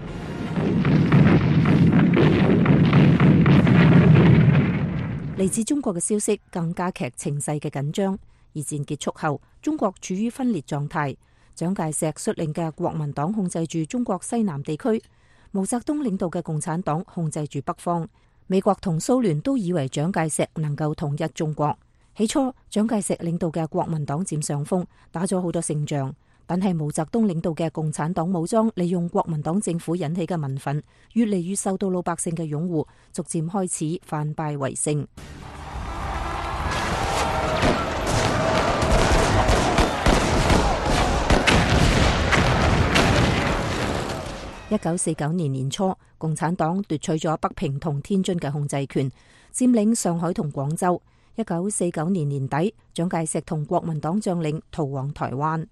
嚟自中國嘅消息更加劇情勢嘅緊張。二戰結束後，中國處於分裂狀態，蔣介石率領嘅國民黨控制住中國西南地區。毛澤東領導嘅共產黨控制住北方，美國同蘇聯都以為蔣介石能夠統一中國。起初，蔣介石領導嘅國民黨佔上風，打咗好多勝仗，但係毛澤東領導嘅共產黨武裝利用國民黨政府引起嘅民憤，越嚟越受到老百姓嘅擁護，逐漸開始反敗為勝。1949年年初，共產黨奪取咗北平同天津嘅控制權，佔領上海同廣州。1949年年底，蔣介石同國民黨將領逃往台灣。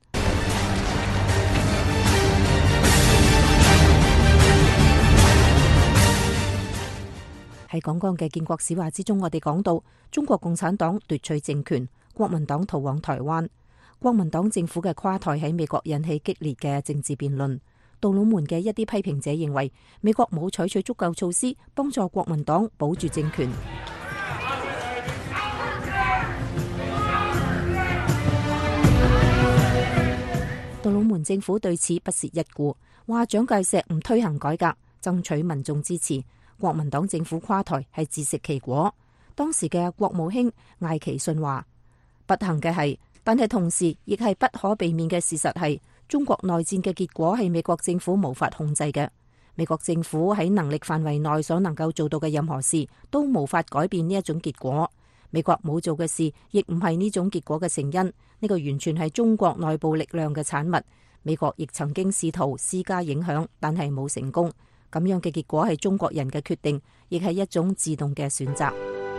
喺剛剛嘅建國史話之中，我哋講到中國共產黨奪取政權，國民黨逃往台灣。國民黨政府嘅垮台喺美國引起激烈嘅政治辯論。杜魯門嘅一啲批評者認為，美國冇採取足夠措施幫助國民黨保住政權。杜魯門政府對此不屑一顧，話蔣介石唔推行改革，爭取民眾支持，國民黨政府垮台係自食其果。當時嘅國務卿艾奇遜話：不幸嘅係，但係同時亦係不可避免嘅事實係，中國內戰嘅結果係美國政府無法控制嘅。美國政府喺能力範圍內所能夠做到嘅任何事，都無法改變呢一種結果。美國冇做嘅事，亦唔係呢種結果嘅成因。呢個完全係中國內部力量嘅產物。美國亦曾經試圖施加影響，但係冇成功。咁樣嘅結果係中國人嘅決定，亦係一種自動嘅選擇。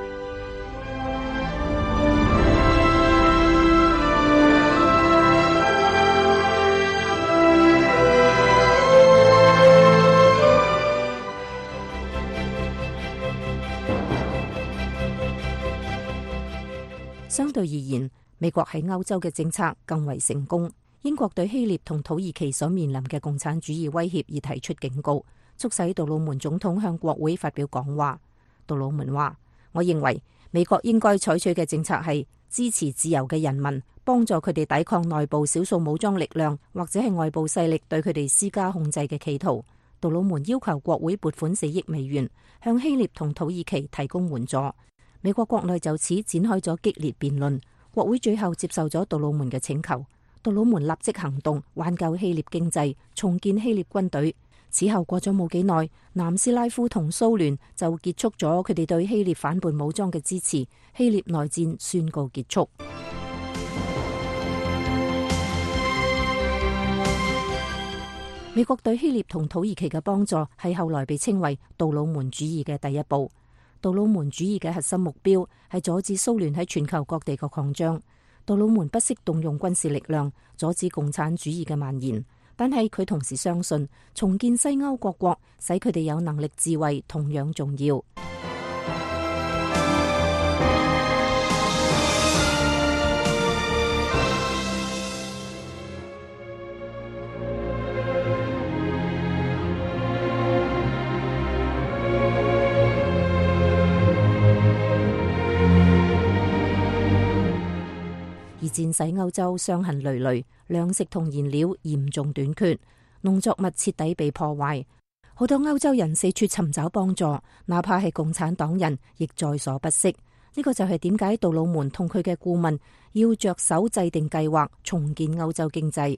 相對而言，美國喺歐洲嘅政策更為成功。英國對希臘同土耳其所面臨嘅共產主義威脅而提出警告，促使杜魯門總統向國會發表講話。杜魯門話：我認為美國應該採取嘅政策係支持自由嘅人民，幫助佢哋抵抗內部少數武裝力量或者係外部勢力對佢哋施加控制嘅企圖。 杜魯門要求國會撥款4億美元，向希臘同土耳其提供援助。美國國內就此展開咗激烈辯論，國會最後接受咗杜魯門嘅請求。杜魯門立即行動，挽救希臘經濟，重建希臘軍隊。此後過咗冇幾耐，南斯拉夫同蘇聯就結束咗佢哋對希臘反叛武裝嘅支持，希臘內戰宣告結束。美國對希臘同土耳其嘅幫助係後來被稱為杜魯門主義嘅第一步。杜魯門主義嘅核心目標係阻止蘇聯喺全球各地嘅擴張。杜魯門不惜動用軍事力量阻止共產主義嘅蔓延，但係佢同時相信重建西歐各國使佢哋有能力自衛同樣重要。二戰使歐洲傷痕累累，糧食同燃料嚴重短缺，農作物徹底被破壞，好多歐洲人四處尋找幫助，哪怕係共產黨人亦在所不惜。呢個就係點解杜魯門同佢嘅顧問要着手制定計劃重建歐洲經濟。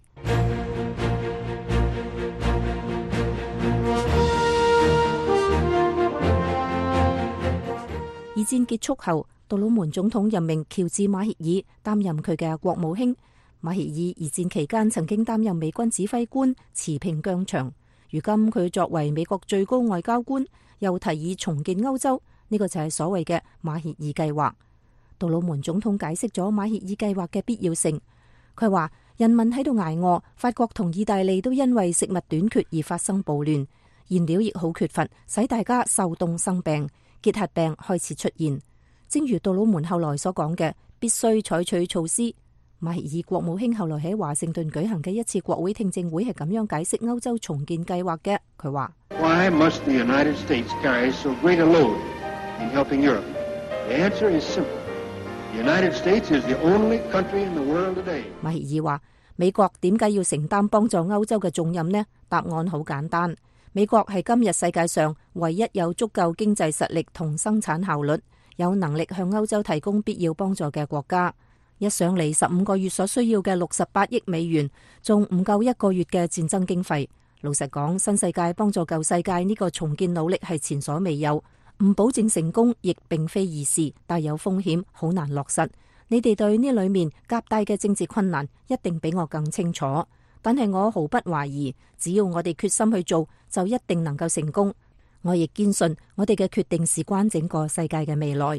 二戰結束後，杜魯門總統任命喬治馬歇爾擔任佢嘅國務卿。馬歇爾二戰期間曾經擔任美軍指揮官，持平疆場。如今佢作為美國最高外交官，又提議重建歐洲，呢個就係所謂嘅馬歇爾計劃。杜魯門總統解釋咗馬歇爾計劃嘅必要性。佢話人民喺度挨餓，法國同意大利都因為食物短缺而發生暴亂，燃料亦好缺乏，使大家受凍生病，結核病開始出現。正如杜魯門後來所講嘅，必須採取措施。馬歇爾國務卿後來喺華盛頓舉行嘅一次國會聽證會係咁樣解釋歐洲重建計劃嘅。佢話 ：Why must the United States carry so great a load in helping Europe? The answer is simple. The United States is the only country in the world today. 馬歇爾話：美國點解要承擔幫助歐洲嘅重任呢？答案好簡單，美國係今日世界上唯一有足夠經濟實力同生產效率，有能力向歐洲提供必要幫助嘅國家。一上嚟15個月所需要嘅68億美元，仲唔夠1個月嘅戰爭經費。老實講，新世界幫助舊世界呢個重建努力係前所未有，唔保證成功，亦並非易事，大有風險，好難落實。你哋對呢裏面夾帶嘅政治困難，一定比我更清楚。但係我毫不懷疑，只要我哋決心去做，就一定能夠成功。我亦堅信，我哋嘅決定事關整個世界嘅未來。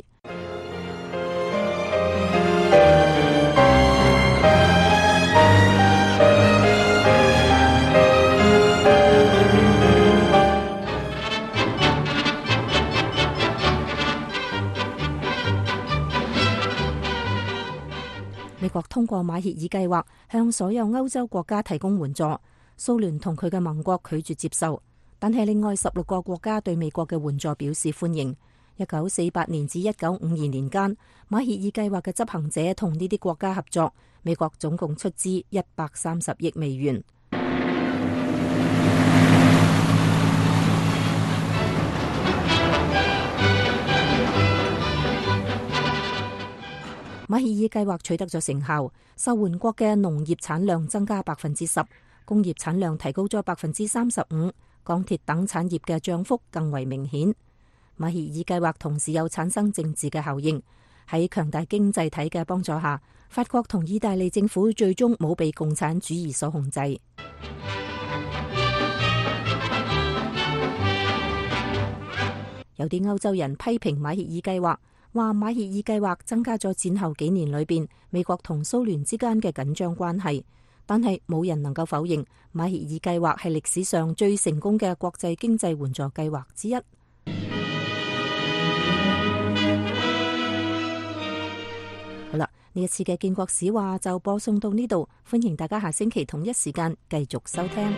美國通過馬歇爾計劃向所有歐洲國家提供援助，蘇聯同佢嘅盟國拒絕接受，但係另外16個國家對美國嘅援助表示歡迎。1948年至1952年間，馬歇爾計劃嘅執行者同呢啲國家合作，美國總共出資130億美元。馬歇爾計劃取得咗成效，受援國嘅農業產量增加10%，工業產量提高咗35%，鋼鐵等產業嘅漲幅更為明顯。馬歇爾計劃同時又產生政治嘅效應，喺強大經濟體嘅幫助下，法國同意大利政府最終冇被共產主義所控制。有啲歐洲人批評馬歇爾計劃，話馬歇爾計劃增加咗戰後幾年裏邊美國同蘇聯之間嘅緊張關係，但係冇人能夠否認馬歇爾計劃係歷史上最成功嘅國際經濟援助計劃之一。好啦，呢一次嘅建國史話就播送到呢度，歡迎大家下星期同一時間繼續收聽。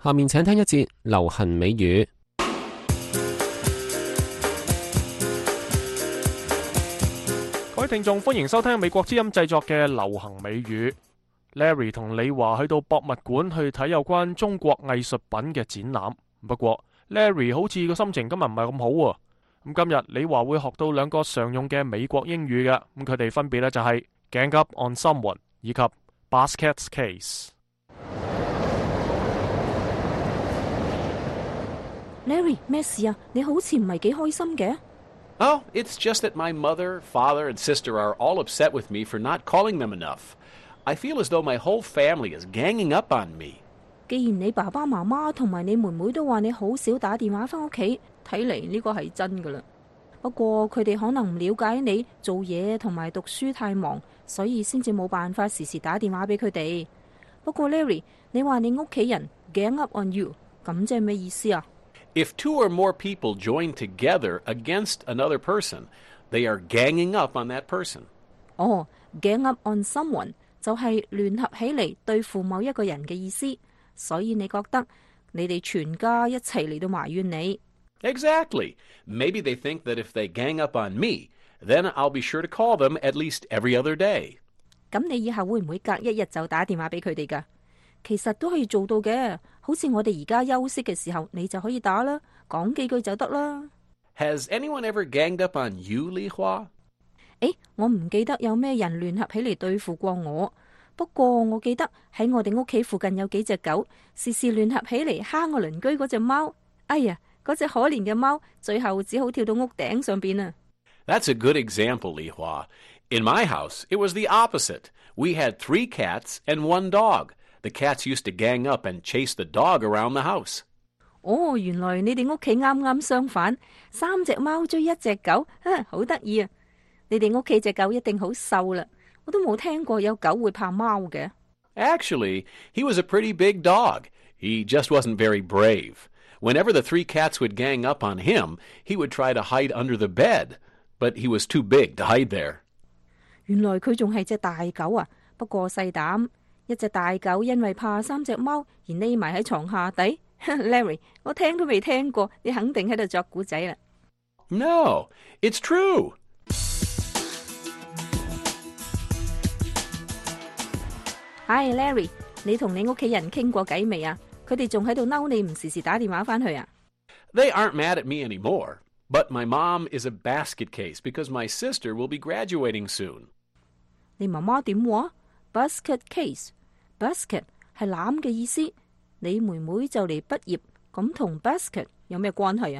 下面請聽一節流行美語。 各位聽眾，歡迎收聽美國之音製作嘅流行美語。Larry 同李華去到博物館去睇有關中國藝術品嘅展覽，不過 Larry 好似個心情今日唔係咁好喎。咁今日李華會學到兩個常用嘅美國英語嘅，咁佢哋分別咧就係 gang up on someone 以及 basket case。Larry 咩事啊？你好似唔係幾開心嘅。 Oh, it's just that my mother, father, and sister are all upset with me for not calling them enough. I feel as though my whole family is ganging up on me. 既然你爸爸媽媽同埋你妹妹都話你好少打電話返屋企，睇嚟呢個係真㗎啦。不過佢哋可能唔了解你做嘢同埋讀書太忙，所以先至冇辦法時時打電話俾佢哋。不過 Larry， 你話你屋企人 gang up on you， 咁即係咩意思啊 ？If two or more people join together against another person, they are ganging up on that person. gang up on someone 就係聯合起嚟對付某一個人嘅意思，所以你覺得你哋全家一齊嚟到埋怨你。 Exactly. Maybe they think that if they gang up on me, then I'll be sure to call them at least every other day. 咁你以後會唔會隔一日就打電話俾佢哋㗎？其實都可以做到嘅，好似我哋而家休息嘅時候，你就可以打啦，講幾句就得啦。 Has anyone ever ganged up on you, Li Hua？ 我唔記得有咩人聯合起嚟對付過我，不過我記得喺我哋屋企附近有幾隻狗，時時聯合起嚟蝦我鄰居嗰隻貓。哎呀，嗰隻可憐嘅貓，最後只好跳到屋頂上邊啊！ That's a good example, Li Hua. In my house, it was the opposite. We had 3 cats and 1 dog.The cats used to gang up and chase the dog around the house. 原來你哋屋企啱啱相反，3隻貓追1隻狗，好得意啊！你哋屋企隻狗一定好瘦啦，我都冇聽過有狗會怕貓嘅。 Actually, he was a pretty big dog. He just wasn't very brave. Whenever the 3 cats would gang up on him, he would try to hide under the bed, but he was too big to hide there. 原來佢仲係隻大狗啊，不過細膽。一隻大狗因為怕3隻貓而匿埋喺床下底。Larry， 我聽都未聽過，你肯定喺度作古仔啦。 No, it's true. Hi Larry， 你同你屋企人傾過偈未啊？佢哋仲喺度嬲你唔時時打電話返去啊？ They aren't mad at me anymore, but my mom is a basket case because my sister will be graduating soon. 你媽媽點話？Basket case，basket 係籃嘅意思。你妹妹就嚟畢業，咁同 basket 有咩關係啊？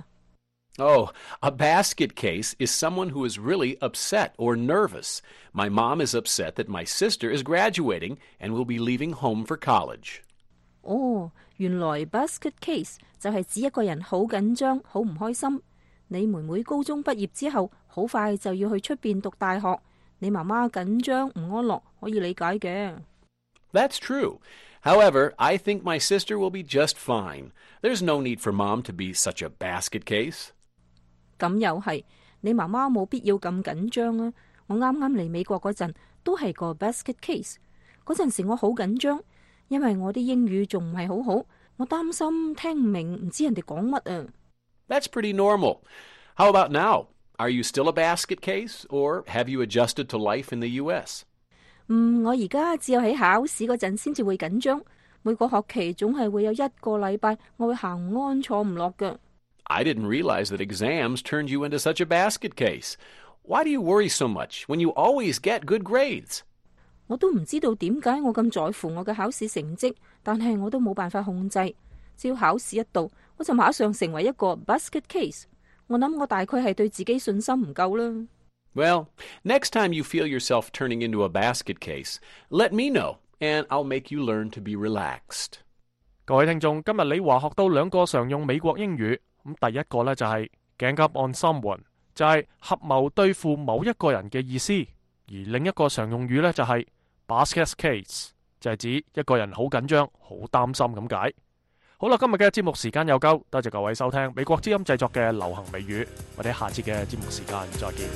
Oh, a basket case is someone who is really upset or nervous. My mom is upset that my sister is graduating and will be leaving home for college. 原來 basket case 就係指一個人好緊張、好唔開心。你妹妹高中畢業之後，好快就要去出邊讀大學。你媽媽緊張唔安樂，可以理解嘅。 That's true. However, I think my sister will be just fine. There's no need for Mom to be such a basket case. 咁又係，你媽媽冇必要咁緊張啊！我啱啱嚟美國嗰陣，都係個 basket case。嗰陣時我好緊張，因為我啲英語仲唔係好好，我擔心聽唔明，唔知人哋講乜啊。 That's pretty normal. How about now?Are you still a basket case, or have you adjusted to life in the U.S.? 我而家只有喺考試嗰陣先至會緊張，每個學期總係會有1個禮拜我會行唔安坐唔落㗎。 I didn't realize that exams turned you into such a basket case. Why do you worry so much when you always get good grades? 我都唔知道點解我咁在乎我嘅考試成績，但係我都冇辦法控制。只要考試一到，我就馬上成為一個 basket case。我諗我大概係對自己信心唔夠啦。 Well, next time you feel yourself turning into a basket case, let me know, and I'll make you learn to be relaxed. 各位聽眾，今日李華學到2個常用美國英語。咁第一個呢就係 gang up on someone， 就係合謀對付某一個人嘅意思；而另一個常用語呢就係 basket case， 就係指一個人好緊張、好擔心咁解。好啦，今日嘅節目時間又夠，多謝各位收聽美國之音製作嘅流行美語，我哋下次嘅節目時間再見。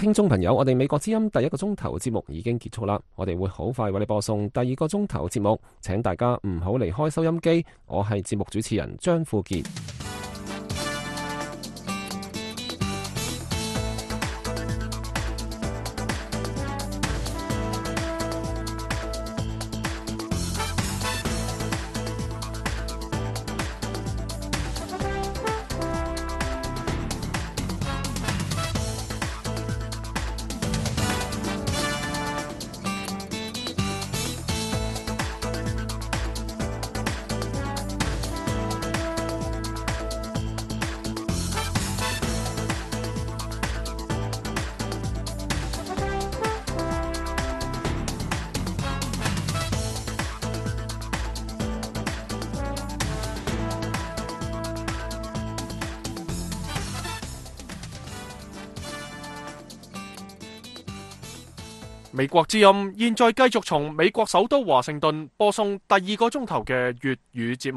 聽眾朋友，我哋美國之音第一個鐘頭節目已經結束啦，我哋會好快為你播送第二個鐘頭節目，請大家唔好離開收音機。我係節目主持人張富傑。 美國之音現在繼續從美國首都華盛頓播送第二個鐘頭嘅粵語節目。